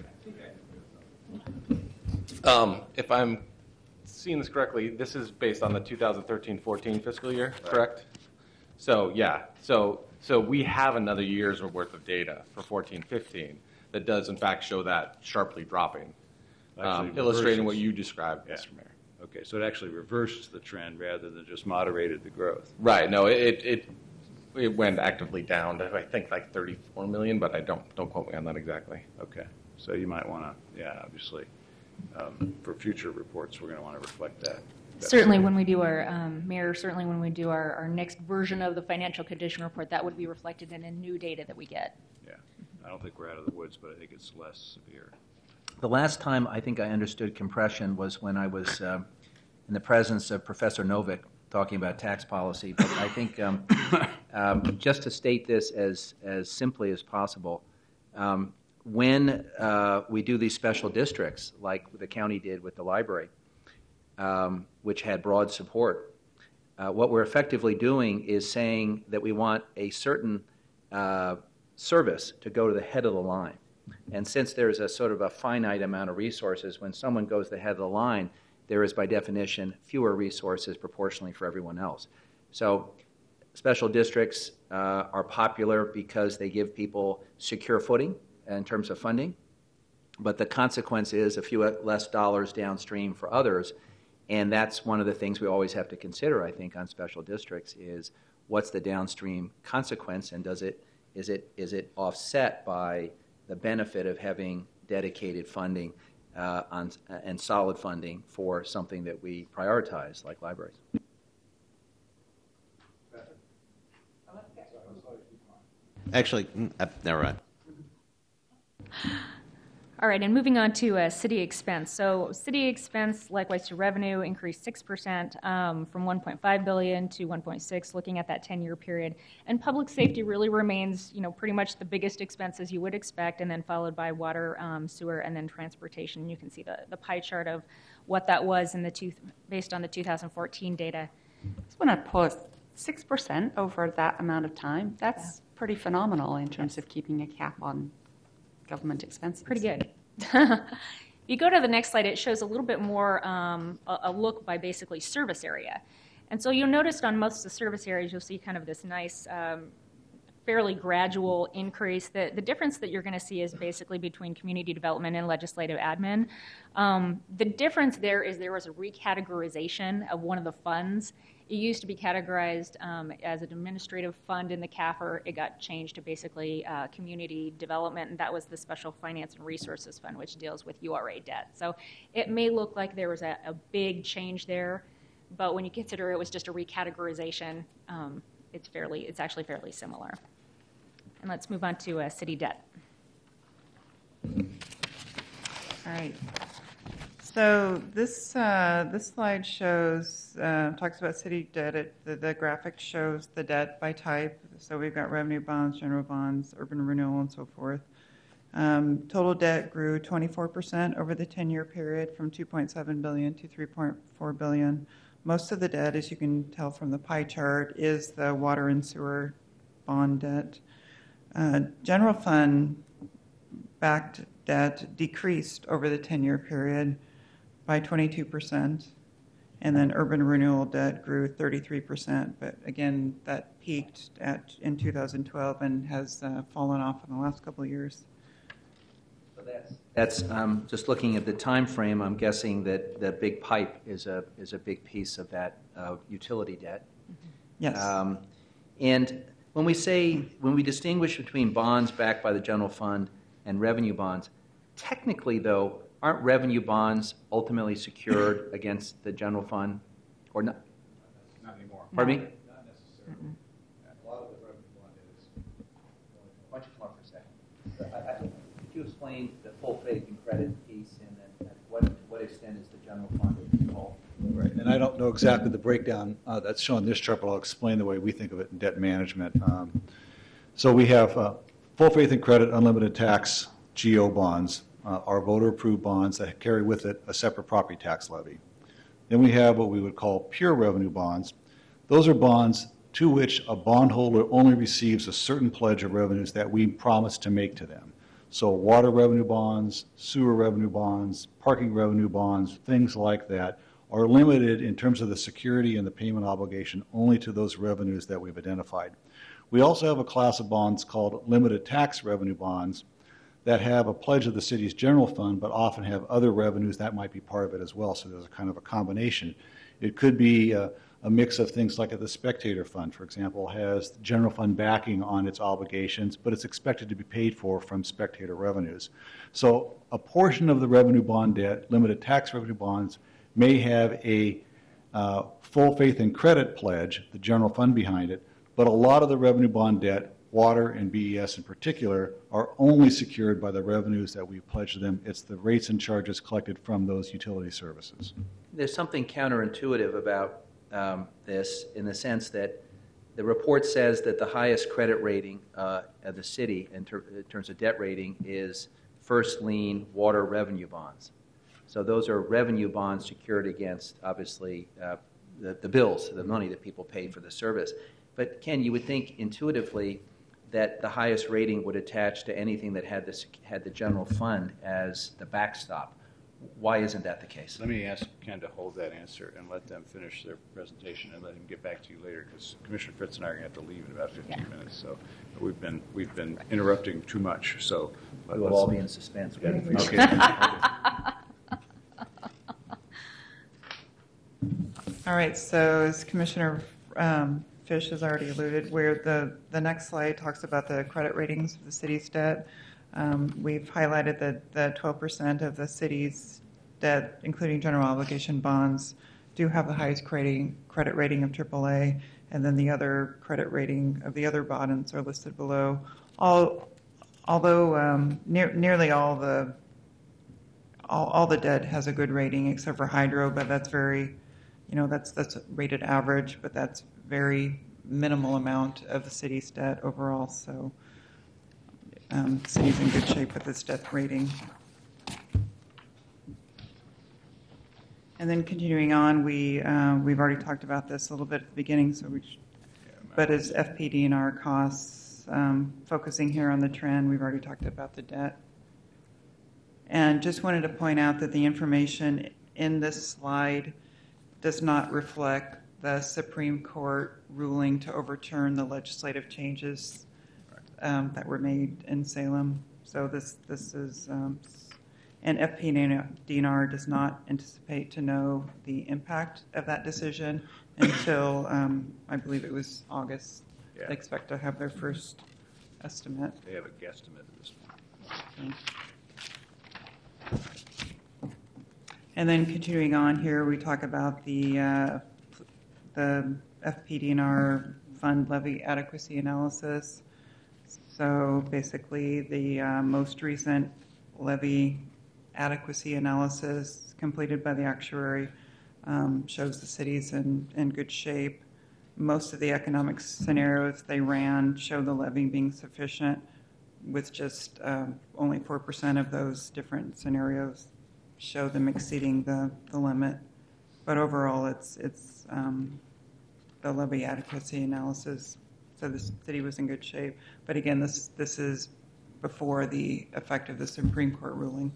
Um, if I'm seeing this correctly, this is based on the two thousand thirteen fourteen fiscal year, correct? So, yeah, so so we have another year's worth of data for fourteen fifteen that does in fact show that sharply dropping, um, Actually illustrating what reverses. you described, Yeah. Mister Mayor. Okay, so it actually reversed the trend rather than just moderated the growth. Right, no, it, it it went actively down to, I think, like thirty-four million, but I don't, don't quote me on that exactly. Okay, so you might want to, yeah, obviously, um, for future reports, we're going to want to reflect that. that Certainly when we do our, um, Mayor, certainly when we do our, our next version of the financial condition report, that would be reflected in a new data that we get. Yeah, I don't think we're out of the woods, but I think it's less severe. The last time I think I understood compression was when I was um, in the presence of Professor Novick talking about tax policy. But I think um, um, just to state this as, as simply as possible, um, when uh, we do these special districts, like the county did with the library, um, which had broad support, uh, what we're effectively doing is saying that we want a certain uh, service to go to the head of the line. And since there's a sort of a finite amount of resources, when someone goes to the head of the line, there is by definition fewer resources proportionally for everyone else. So special districts uh, are popular because they give people secure footing in terms of funding, but the consequence is a few less dollars downstream for others, and that's one of the things we always have to consider, I think, on special districts is what's the downstream consequence, and does it is it is it offset by the benefit of having dedicated funding uh, on, and solid funding for something that we prioritize, like libraries. Actually, mm, uh, never mind. All right, and moving on to uh, city expense. So city expense, likewise to revenue, increased six percent um, from one point five billion dollars to one point six, looking at that ten-year period. And public safety really remains, you know, pretty much the biggest expenses you would expect, and then followed by water, um, sewer, and then transportation. You can see the, the pie chart of what that was in the two, based on the two thousand fourteen data. I just want to pause. six percent over that amount of time. That's yeah. pretty phenomenal in terms of keeping a cap on government expenses. Pretty good. If you go to the next slide, it shows a little bit more um, a, a look by basically service area. And so you'll notice on most of the service areas, you'll see kind of this nice, um, fairly gradual increase. The, the difference that you're going to see is basically between community development and legislative admin. Um, the difference there is there was a recategorization of one of the funds. It used to be categorized um, as an administrative fund in the C A F R. It got changed to basically uh, community development, and that was the Special Finance and Resources Fund, which deals with U R A debt. So it may look like there was a, a big change there, but when you consider it was just a recategorization, um, it's fairly, it's actually fairly similar. And let's move on to uh, city debt. All right. So this uh, this slide shows uh, talks about city debt. It, the, the graphic shows the debt by type. So we've got revenue bonds, general bonds, urban renewal, and so forth. Um, total debt grew twenty-four percent over the ten-year period, from two point seven billion dollars to three point four billion dollars. Most of the debt, as you can tell from the pie chart, is the water and sewer bond debt. Uh, general fund backed debt decreased over the ten-year period by twenty-two percent, and then urban renewal debt grew thirty-three percent. But again, that peaked at in two thousand twelve and has uh, fallen off in the last couple of years. So that's that's um, just looking at the time frame. I'm guessing that the big pipe is a is a big piece of that uh, utility debt. Yes. Um, and when we say when we distinguish between bonds backed by the general fund and revenue bonds, technically though, aren't revenue bonds ultimately secured against the general fund, or not? Not anymore. Pardon me? Not necessarily. Mm-hmm. A lot of the revenue bond is. Why don't you come up for a second? I, I, could you explain the full faith and credit piece, and then at what to what extent is the general fund involved? Right, and I don't know exactly the breakdown uh, that's shown in this chart, but I'll explain the way we think of it in debt management. Um, so we have uh, full faith and credit, unlimited tax, G O bonds. Uh, are voter-approved bonds that carry with it a separate property tax levy. Then we have what we would call pure revenue bonds. Those are bonds to which a bondholder only receives a certain pledge of revenues that we promise to make to them. So water revenue bonds, sewer revenue bonds, parking revenue bonds, things like that are limited in terms of the security and the payment obligation only to those revenues that we've identified. We also have a class of bonds called limited tax revenue bonds that have a pledge of the city's general fund, but often have other revenues that might be part of it as well. So there's a kind of a combination. It could be a, a mix of things like the spectator fund, for example, has general fund backing on its obligations, but it's expected to be paid for from spectator revenues. So a portion of the revenue bond debt, limited tax revenue bonds, may have a uh, full faith and credit pledge, the general fund behind it, but a lot of the revenue bond debt, water and B E S in particular, are only secured by the revenues that we pledge to them. It's the rates and charges collected from those utility services. There's something counterintuitive about um, this in the sense that the report says that the highest credit rating uh, of the city in, ter- in terms of debt rating is first lien water revenue bonds. So those are revenue bonds secured against, obviously, uh, the, the bills, the money that people pay for the service. But Ken, you would think intuitively that the highest rating would attach to anything that had this had the general fund as the backstop. Why isn't that the case? Let me ask Ken to hold that answer and let them finish their presentation and let him get back to you later, because Commissioner Fritz and I are going to have to leave in about fifteen yeah. minutes. So we've been we've been interrupting too much. So we will all be in suspense. Yeah, okay. All right. So as Commissioner um, Fish has already alluded, where the, the next slide talks about the credit ratings of the city's debt. Um, we've highlighted that the twelve percent of the city's debt, including general obligation bonds, do have the highest credit, credit rating of triple A, and then the other credit rating of the other bonds are listed below. All, although um, near, nearly all the all, all the debt has a good rating except for hydro, but that's very, you know, that's, that's rated average, but that's very minimal amount of the city's debt overall. So um, the city's in good shape with its debt rating. And then continuing on, we, uh, we've already talked about this a little bit at the beginning, so we should, but as F P D and R costs, um, focusing here on the trend, we've already talked about the debt. And just wanted to point out that the information in this slide does not reflect the Supreme Court ruling to overturn the legislative changes um, that were made in Salem. So this, this is, um, and F P D and R does not anticipate to know the impact of that decision until, um, I believe it was August. Yeah. They expect to have their first estimate. They have a guesstimate at this point. And then continuing on here, we talk about the, uh, the F P D and R fund levy adequacy analysis. So basically, the uh, most recent levy adequacy analysis completed by the actuary um, shows the city's in, in good shape. Most of the economic scenarios they ran show the levy being sufficient, with just um, only four percent of those different scenarios show them exceeding the, the limit. But overall, it's, it's um, the levy adequacy analysis, so the city was in good shape. But again, this, this is before the effect of the Supreme Court ruling.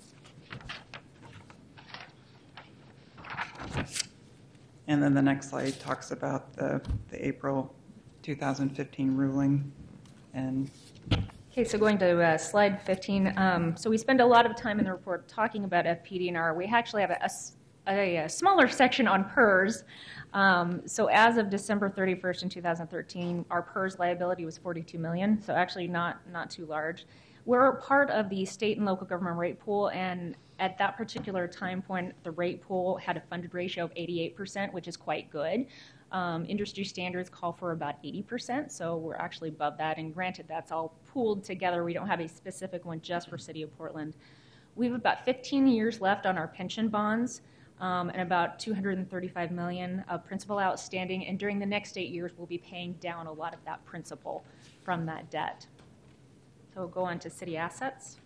And then the next slide talks about the, the April two thousand fifteen ruling. And Okay, so going to uh, slide fifteen. Um, so we spend a lot of time in the report talking about F P D and R. We actually have a, a, a smaller section on P E R S. Um, so as of December thirty-first in two thousand thirteen, our P E R S liability was forty-two million dollars, so actually not, not too large. We're part of the state and local government rate pool, and at that particular time point, the rate pool had a funded ratio of eighty-eight percent, which is quite good. Um, industry standards call for about eighty percent, so we're actually above that. And granted, that's all pooled together. We don't have a specific one just for City of Portland. We have about fifteen years left on our pension bonds um, and about two hundred thirty-five million dollars of principal outstanding. And during the next eight years, we'll be paying down a lot of that principal from that debt. So we'll go on to city assets.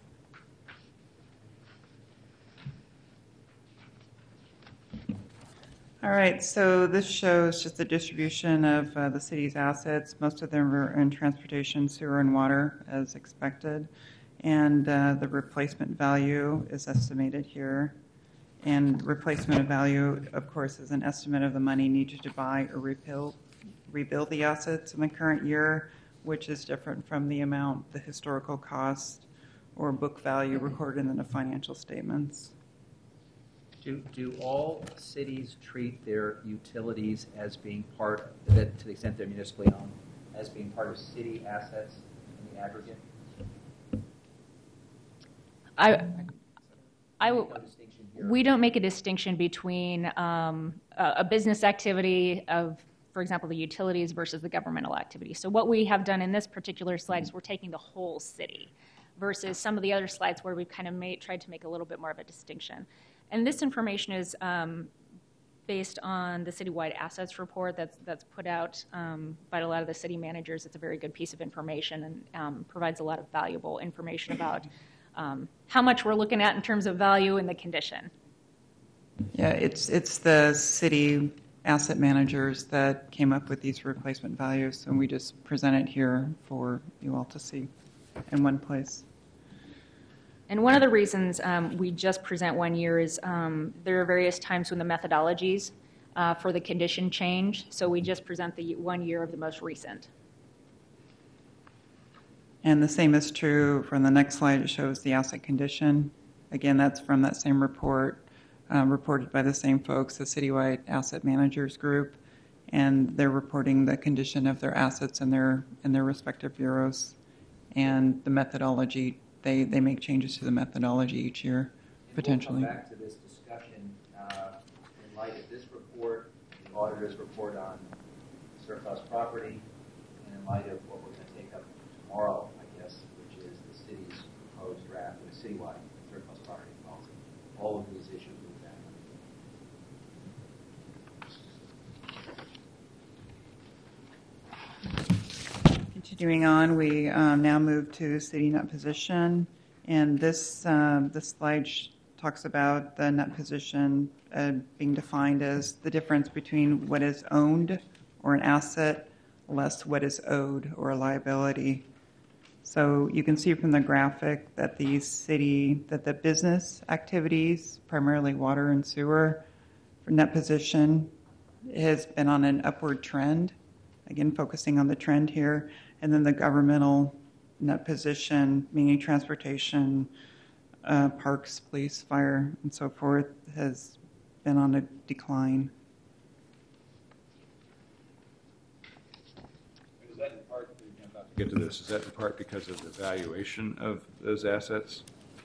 all right, so this shows just the distribution of uh, the city's assets. Most of them are in transportation, sewer, and water, as expected. And uh, the replacement value is estimated here. And replacement value, of course, is an estimate of the money needed to buy or rebuild, rebuild the assets in the current year, which is different from the amount, the historical cost or book value recorded in the financial statements. Do, do all cities treat their utilities as being part, that to the extent they're municipally owned, as being part of city assets in the aggregate? I, I, No distinction here. we don't make a distinction between um, a, a business activity of, for example, the utilities versus the governmental activity. So what we have done in this particular slide is we're taking the whole city versus some of the other slides where we've kind of made, tried to make a little bit more of a distinction. And this information is um, based on the citywide assets report that's, that's put out um, by a lot of the city managers. It's a very good piece of information and um, provides a lot of valuable information about um, how much we're looking at in terms of value and the condition. Yeah, it's, it's the city asset managers that came up with these replacement values, and we just present it here for you all to see in one place. And one of the reasons um, we just present one year is um, there are various times when the methodologies uh, for the condition change, so we just present the one year of the most recent. And the same is true from the next slide. It shows the asset condition. Again, that's from that same report, uh, reported by the same folks, the Citywide Asset Managers Group, and they're reporting the condition of their assets in their in their respective bureaus, and the methodology. They they make changes to the methodology each year, And potentially. We'll come back to this discussion uh, in light of this report, the auditor's report on surplus property, and in light of what we're going to take up tomorrow, I guess, which is the city's proposed draft of a citywide surplus property policy. all of these issues with that. Continuing on, we um, now move to city net position. And this, um, this slide sh- talks about the net position uh, being defined as the difference between what is owned or an asset less what is owed or a liability. So you can see from the graphic that the city, that the business activities, primarily water and sewer, for net position has been on an upward trend. Again, focusing on the trend here. And then the governmental net position, meaning transportation, uh, parks, police, fire, and so forth, has been on a decline. Is that in part, again, not to get to this, is that in part because of the valuation of those assets?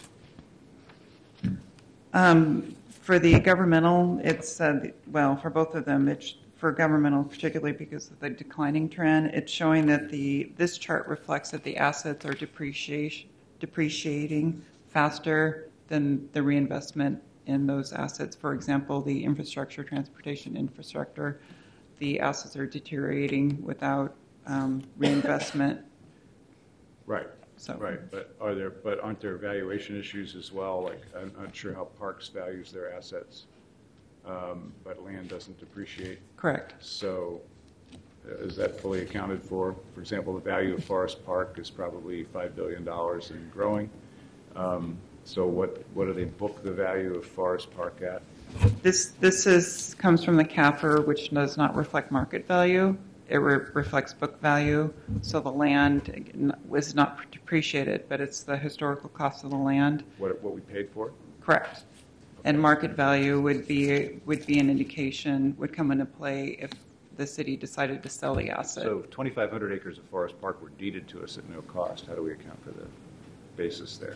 Um, for the governmental, it's, uh, well, for both of them, it's for governmental, particularly because of the declining trend, it's showing that the this chart reflects that the assets are depreciation, depreciating faster than the reinvestment in those assets. For example, the infrastructure, transportation infrastructure, the assets are deteriorating without um, reinvestment. Right. So, Right, but are there, but aren't there valuation issues as well? Like, I'm not sure how Parks values their assets, um, but land doesn't depreciate. correct. So uh, is that fully accounted for? For example, the value of Forest Park is probably five billion dollars and growing. Um, So what, what do they book the value of Forest Park at? This this is comes from the C A F R, which does not reflect market value. It re- reflects book value. So the land was not depreciated, but it's the historical cost of the land. What, what we paid for it? Correct. And market value would be would be an indication, would come into play if the city decided to sell the asset. So twenty-five hundred acres of Forest Park were deeded to us at no cost. How do we account for the basis there?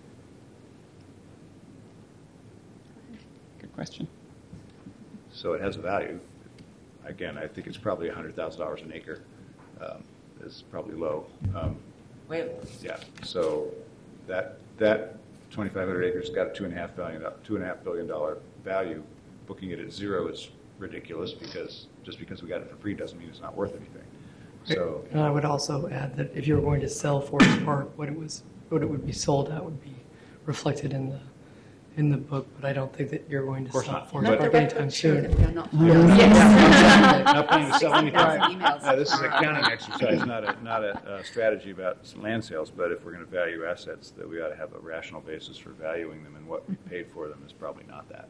Good question. So it has a value. Again, I think it's probably one hundred thousand dollars an acre. Um, It's probably low. Um, Wait, Yeah, so that, that twenty-five hundred acres got a two and a half billion, two and a half billion dollar value. Booking it at zero is ridiculous because, just because we got it for free doesn't mean it's not worth anything. So, And I would also add that if you were going to sell Forest Park, what it was, what it would be sold at would be reflected in the, in the book, but I don't think that you're going to course sell not. Forest Not Park the anytime soon. not. not planning to sell anything. Right. Emails. No, this is an accounting exercise, not a, not a uh, strategy about some land sales, but if we're going to value assets, that we ought to have a rational basis for valuing them, and what we paid for them is probably not that.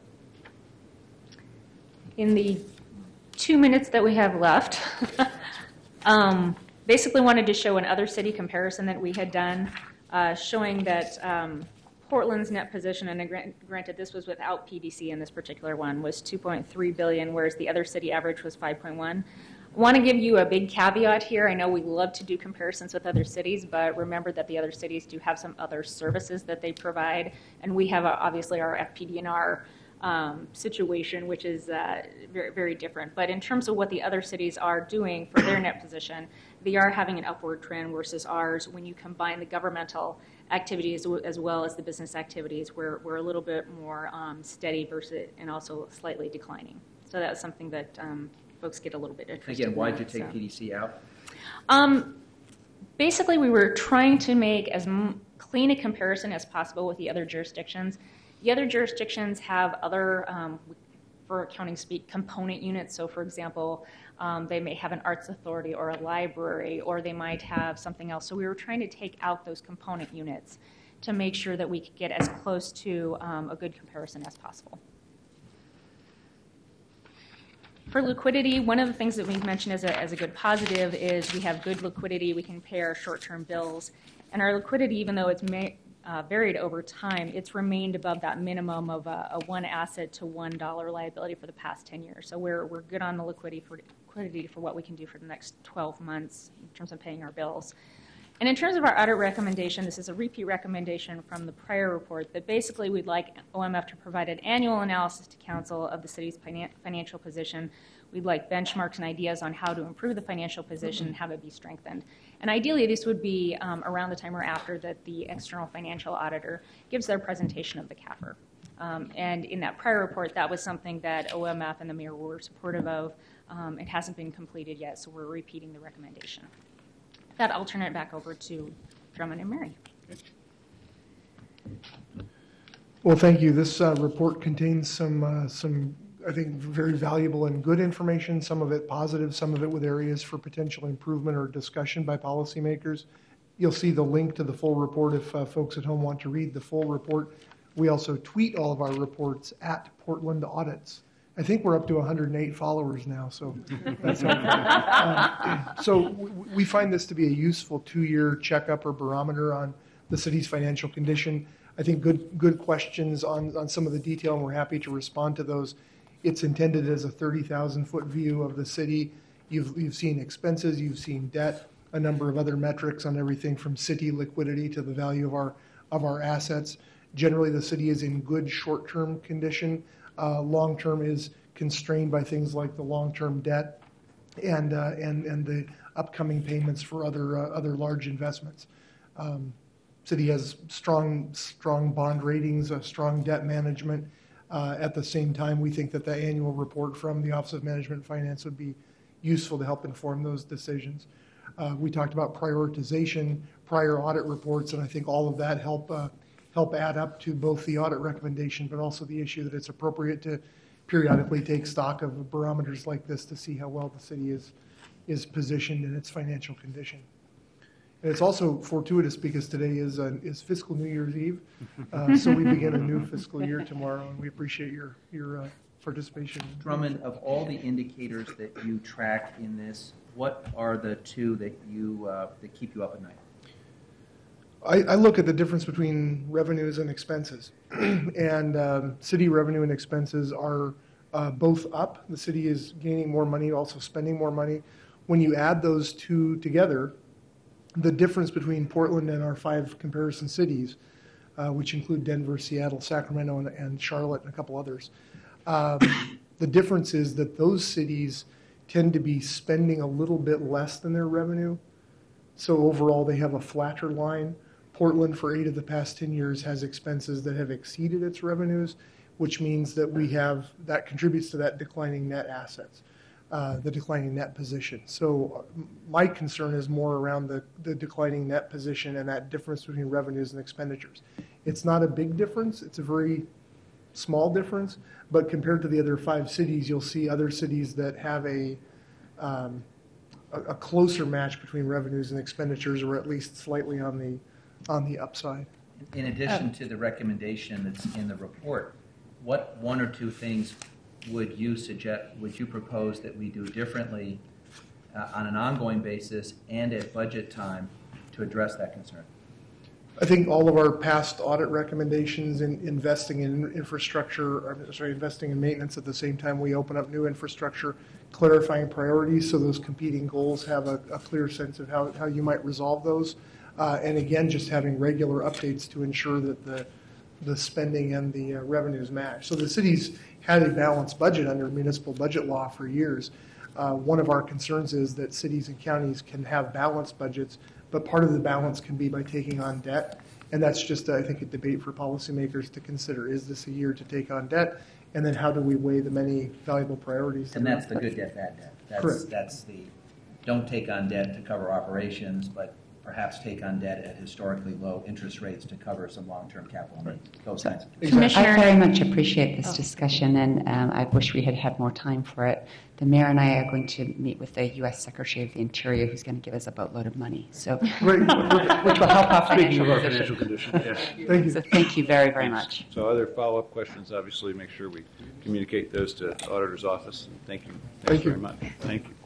In the two minutes that we have left, um, basically wanted to show an other city comparison that we had done, uh, showing that um, Portland's net position, and grant, granted this was without P D C in this particular one, was two point three billion dollars, whereas the other city average was five point one. I want to give you a big caveat here. I know we love to do comparisons with other cities, but remember that the other cities do have some other services that they provide, and we have uh, obviously our F P D and R um, situation, which is uh, very, very different. But in terms of what the other cities are doing for their net position, they are having an upward trend versus ours. When you combine the governmental activities as well as the business activities, we're, we're a little bit more um, steady versus and also slightly declining. So that's something that um, folks get a little bit interested in. Again, why did you take so. P D C out? Um, basically, we were trying to make as m- clean a comparison as possible with the other jurisdictions. The other jurisdictions have other, um, for accounting speak, component units. So, for example, um, they may have an arts authority or a library, or they might have something else. So we were trying to take out those component units to make sure that we could get as close to um, a good comparison as possible. For liquidity, one of the things that we've mentioned as a, as a good positive is we have good liquidity. We can pay our short-term bills. And our liquidity, even though it's ma- uh, varied over time, it's remained above that minimum of a, a one asset to one dollar liability for the past ten years. So we're, we're good on the liquidity for, liquidity for what we can do for the next twelve months in terms of paying our bills. And in terms of our audit recommendation, this is a repeat recommendation from the prior report that basically we'd like O M F to provide an annual analysis to council of the city's financial position. We'd like benchmarks and ideas on how to improve the financial position and have it be strengthened. And ideally, this would be um, around the time or after that the external financial auditor gives their presentation of the C A F R. Um, and in that prior report, that was something that O M F and the mayor were supportive of. Um, it hasn't been completed yet, so we're repeating the recommendation. With that, I'll turn it back over to Drummond and Mary. Well, thank you. This uh, report contains some, uh, some, I think, very valuable and good information, some of it positive, some of it with areas for potential improvement or discussion by policymakers. You'll see the link to the full report if uh, folks at home want to read the full report. We also tweet all of our reports at Portland Audits. I think we're up to one hundred eight followers now, so that's helpful. Uh, so we, we find this to be a useful two-year checkup or barometer on the city's financial condition. I think good good questions on, on some of the detail, and we're happy to respond to those. It's intended as a thirty thousand foot view of the city. You've, you've seen expenses, you've seen debt, a number of other metrics on everything from city liquidity to the value of our, of our assets. Generally, the city is in good short-term condition. Uh, long-term is constrained by things like the long-term debt and, uh, and, and the upcoming payments for other, uh, other large investments. Um, City has strong, strong bond ratings, uh, strong debt management. Uh, at the same time, we think that the annual report from the Office of Management and Finance would be useful to help inform those decisions. Uh, we talked about prioritization, prior audit reports, and I think all of that help uh, help add up to both the audit recommendation, but also the issue that it's appropriate to periodically take stock of barometers like this to see how well the city is is positioned in its financial condition. And it's also fortuitous because today is uh, is fiscal New Year's Eve, uh, so we begin a new fiscal year tomorrow, and we appreciate your your uh, participation. Drummond, of all the indicators that you track in this, what are the two that you uh, that keep you up at night? I, I look at the difference between revenues and expenses, and um, city revenue and expenses are uh, both up. The city is gaining more money, also spending more money. When you add those two together, the difference between Portland and our five comparison cities, uh, which include Denver, Seattle, Sacramento, and, and Charlotte, and a couple others, um, the difference is that those cities tend to be spending a little bit less than their revenue. So overall, they have a flatter line. Portland, for eight of the past ten years, has expenses that have exceeded its revenues, which means that we have, that contributes to that declining net assets. Uh, the declining net position. So uh, my concern is more around the, the declining net position and that difference between revenues and expenditures. It's not a big difference. It's a very small difference. But compared to the other five cities, you'll see other cities that have a, um, a, a closer match between revenues and expenditures, or at least slightly on the, on the upside. In addition to the recommendation that's in the report, what one or two things would you suggest, would you propose that we do differently uh, on an ongoing basis and at budget time to address that concern? I think all of our past audit recommendations in investing in infrastructure, or, sorry, investing in maintenance at the same time we open up new infrastructure, clarifying priorities so those competing goals have a, a clear sense of how, how you might resolve those. Uh, and again, just having regular updates to ensure that the the spending and the uh, revenues match. So the city's had a balanced budget under municipal budget law for years. Uh, one of our concerns is that cities and counties can have balanced budgets, but part of the balance can be by taking on debt. And that's just, uh, I think, a debate for policymakers to consider. Is this a year to take on debt? And then how do we weigh the many valuable priorities? And that's the good debt, bad debt. That's, Correct. That's the, don't take on debt to cover operations, but perhaps take on debt at historically low interest rates to cover some long-term capital needs. Those kinds of things. Commissioner, I very much appreciate this discussion, and um, I wish we had had more time for it. The mayor and I are going to meet with the U S Secretary of the Interior, who's going to give us a boatload of money, so Great. which will help our Speaking financial of our position. financial condition, yeah. Thank you. So thank you very, very much. So other follow-up questions, obviously, make sure we communicate those to the auditor's office. Thank you. Thank Thanks you. very much. Thank you.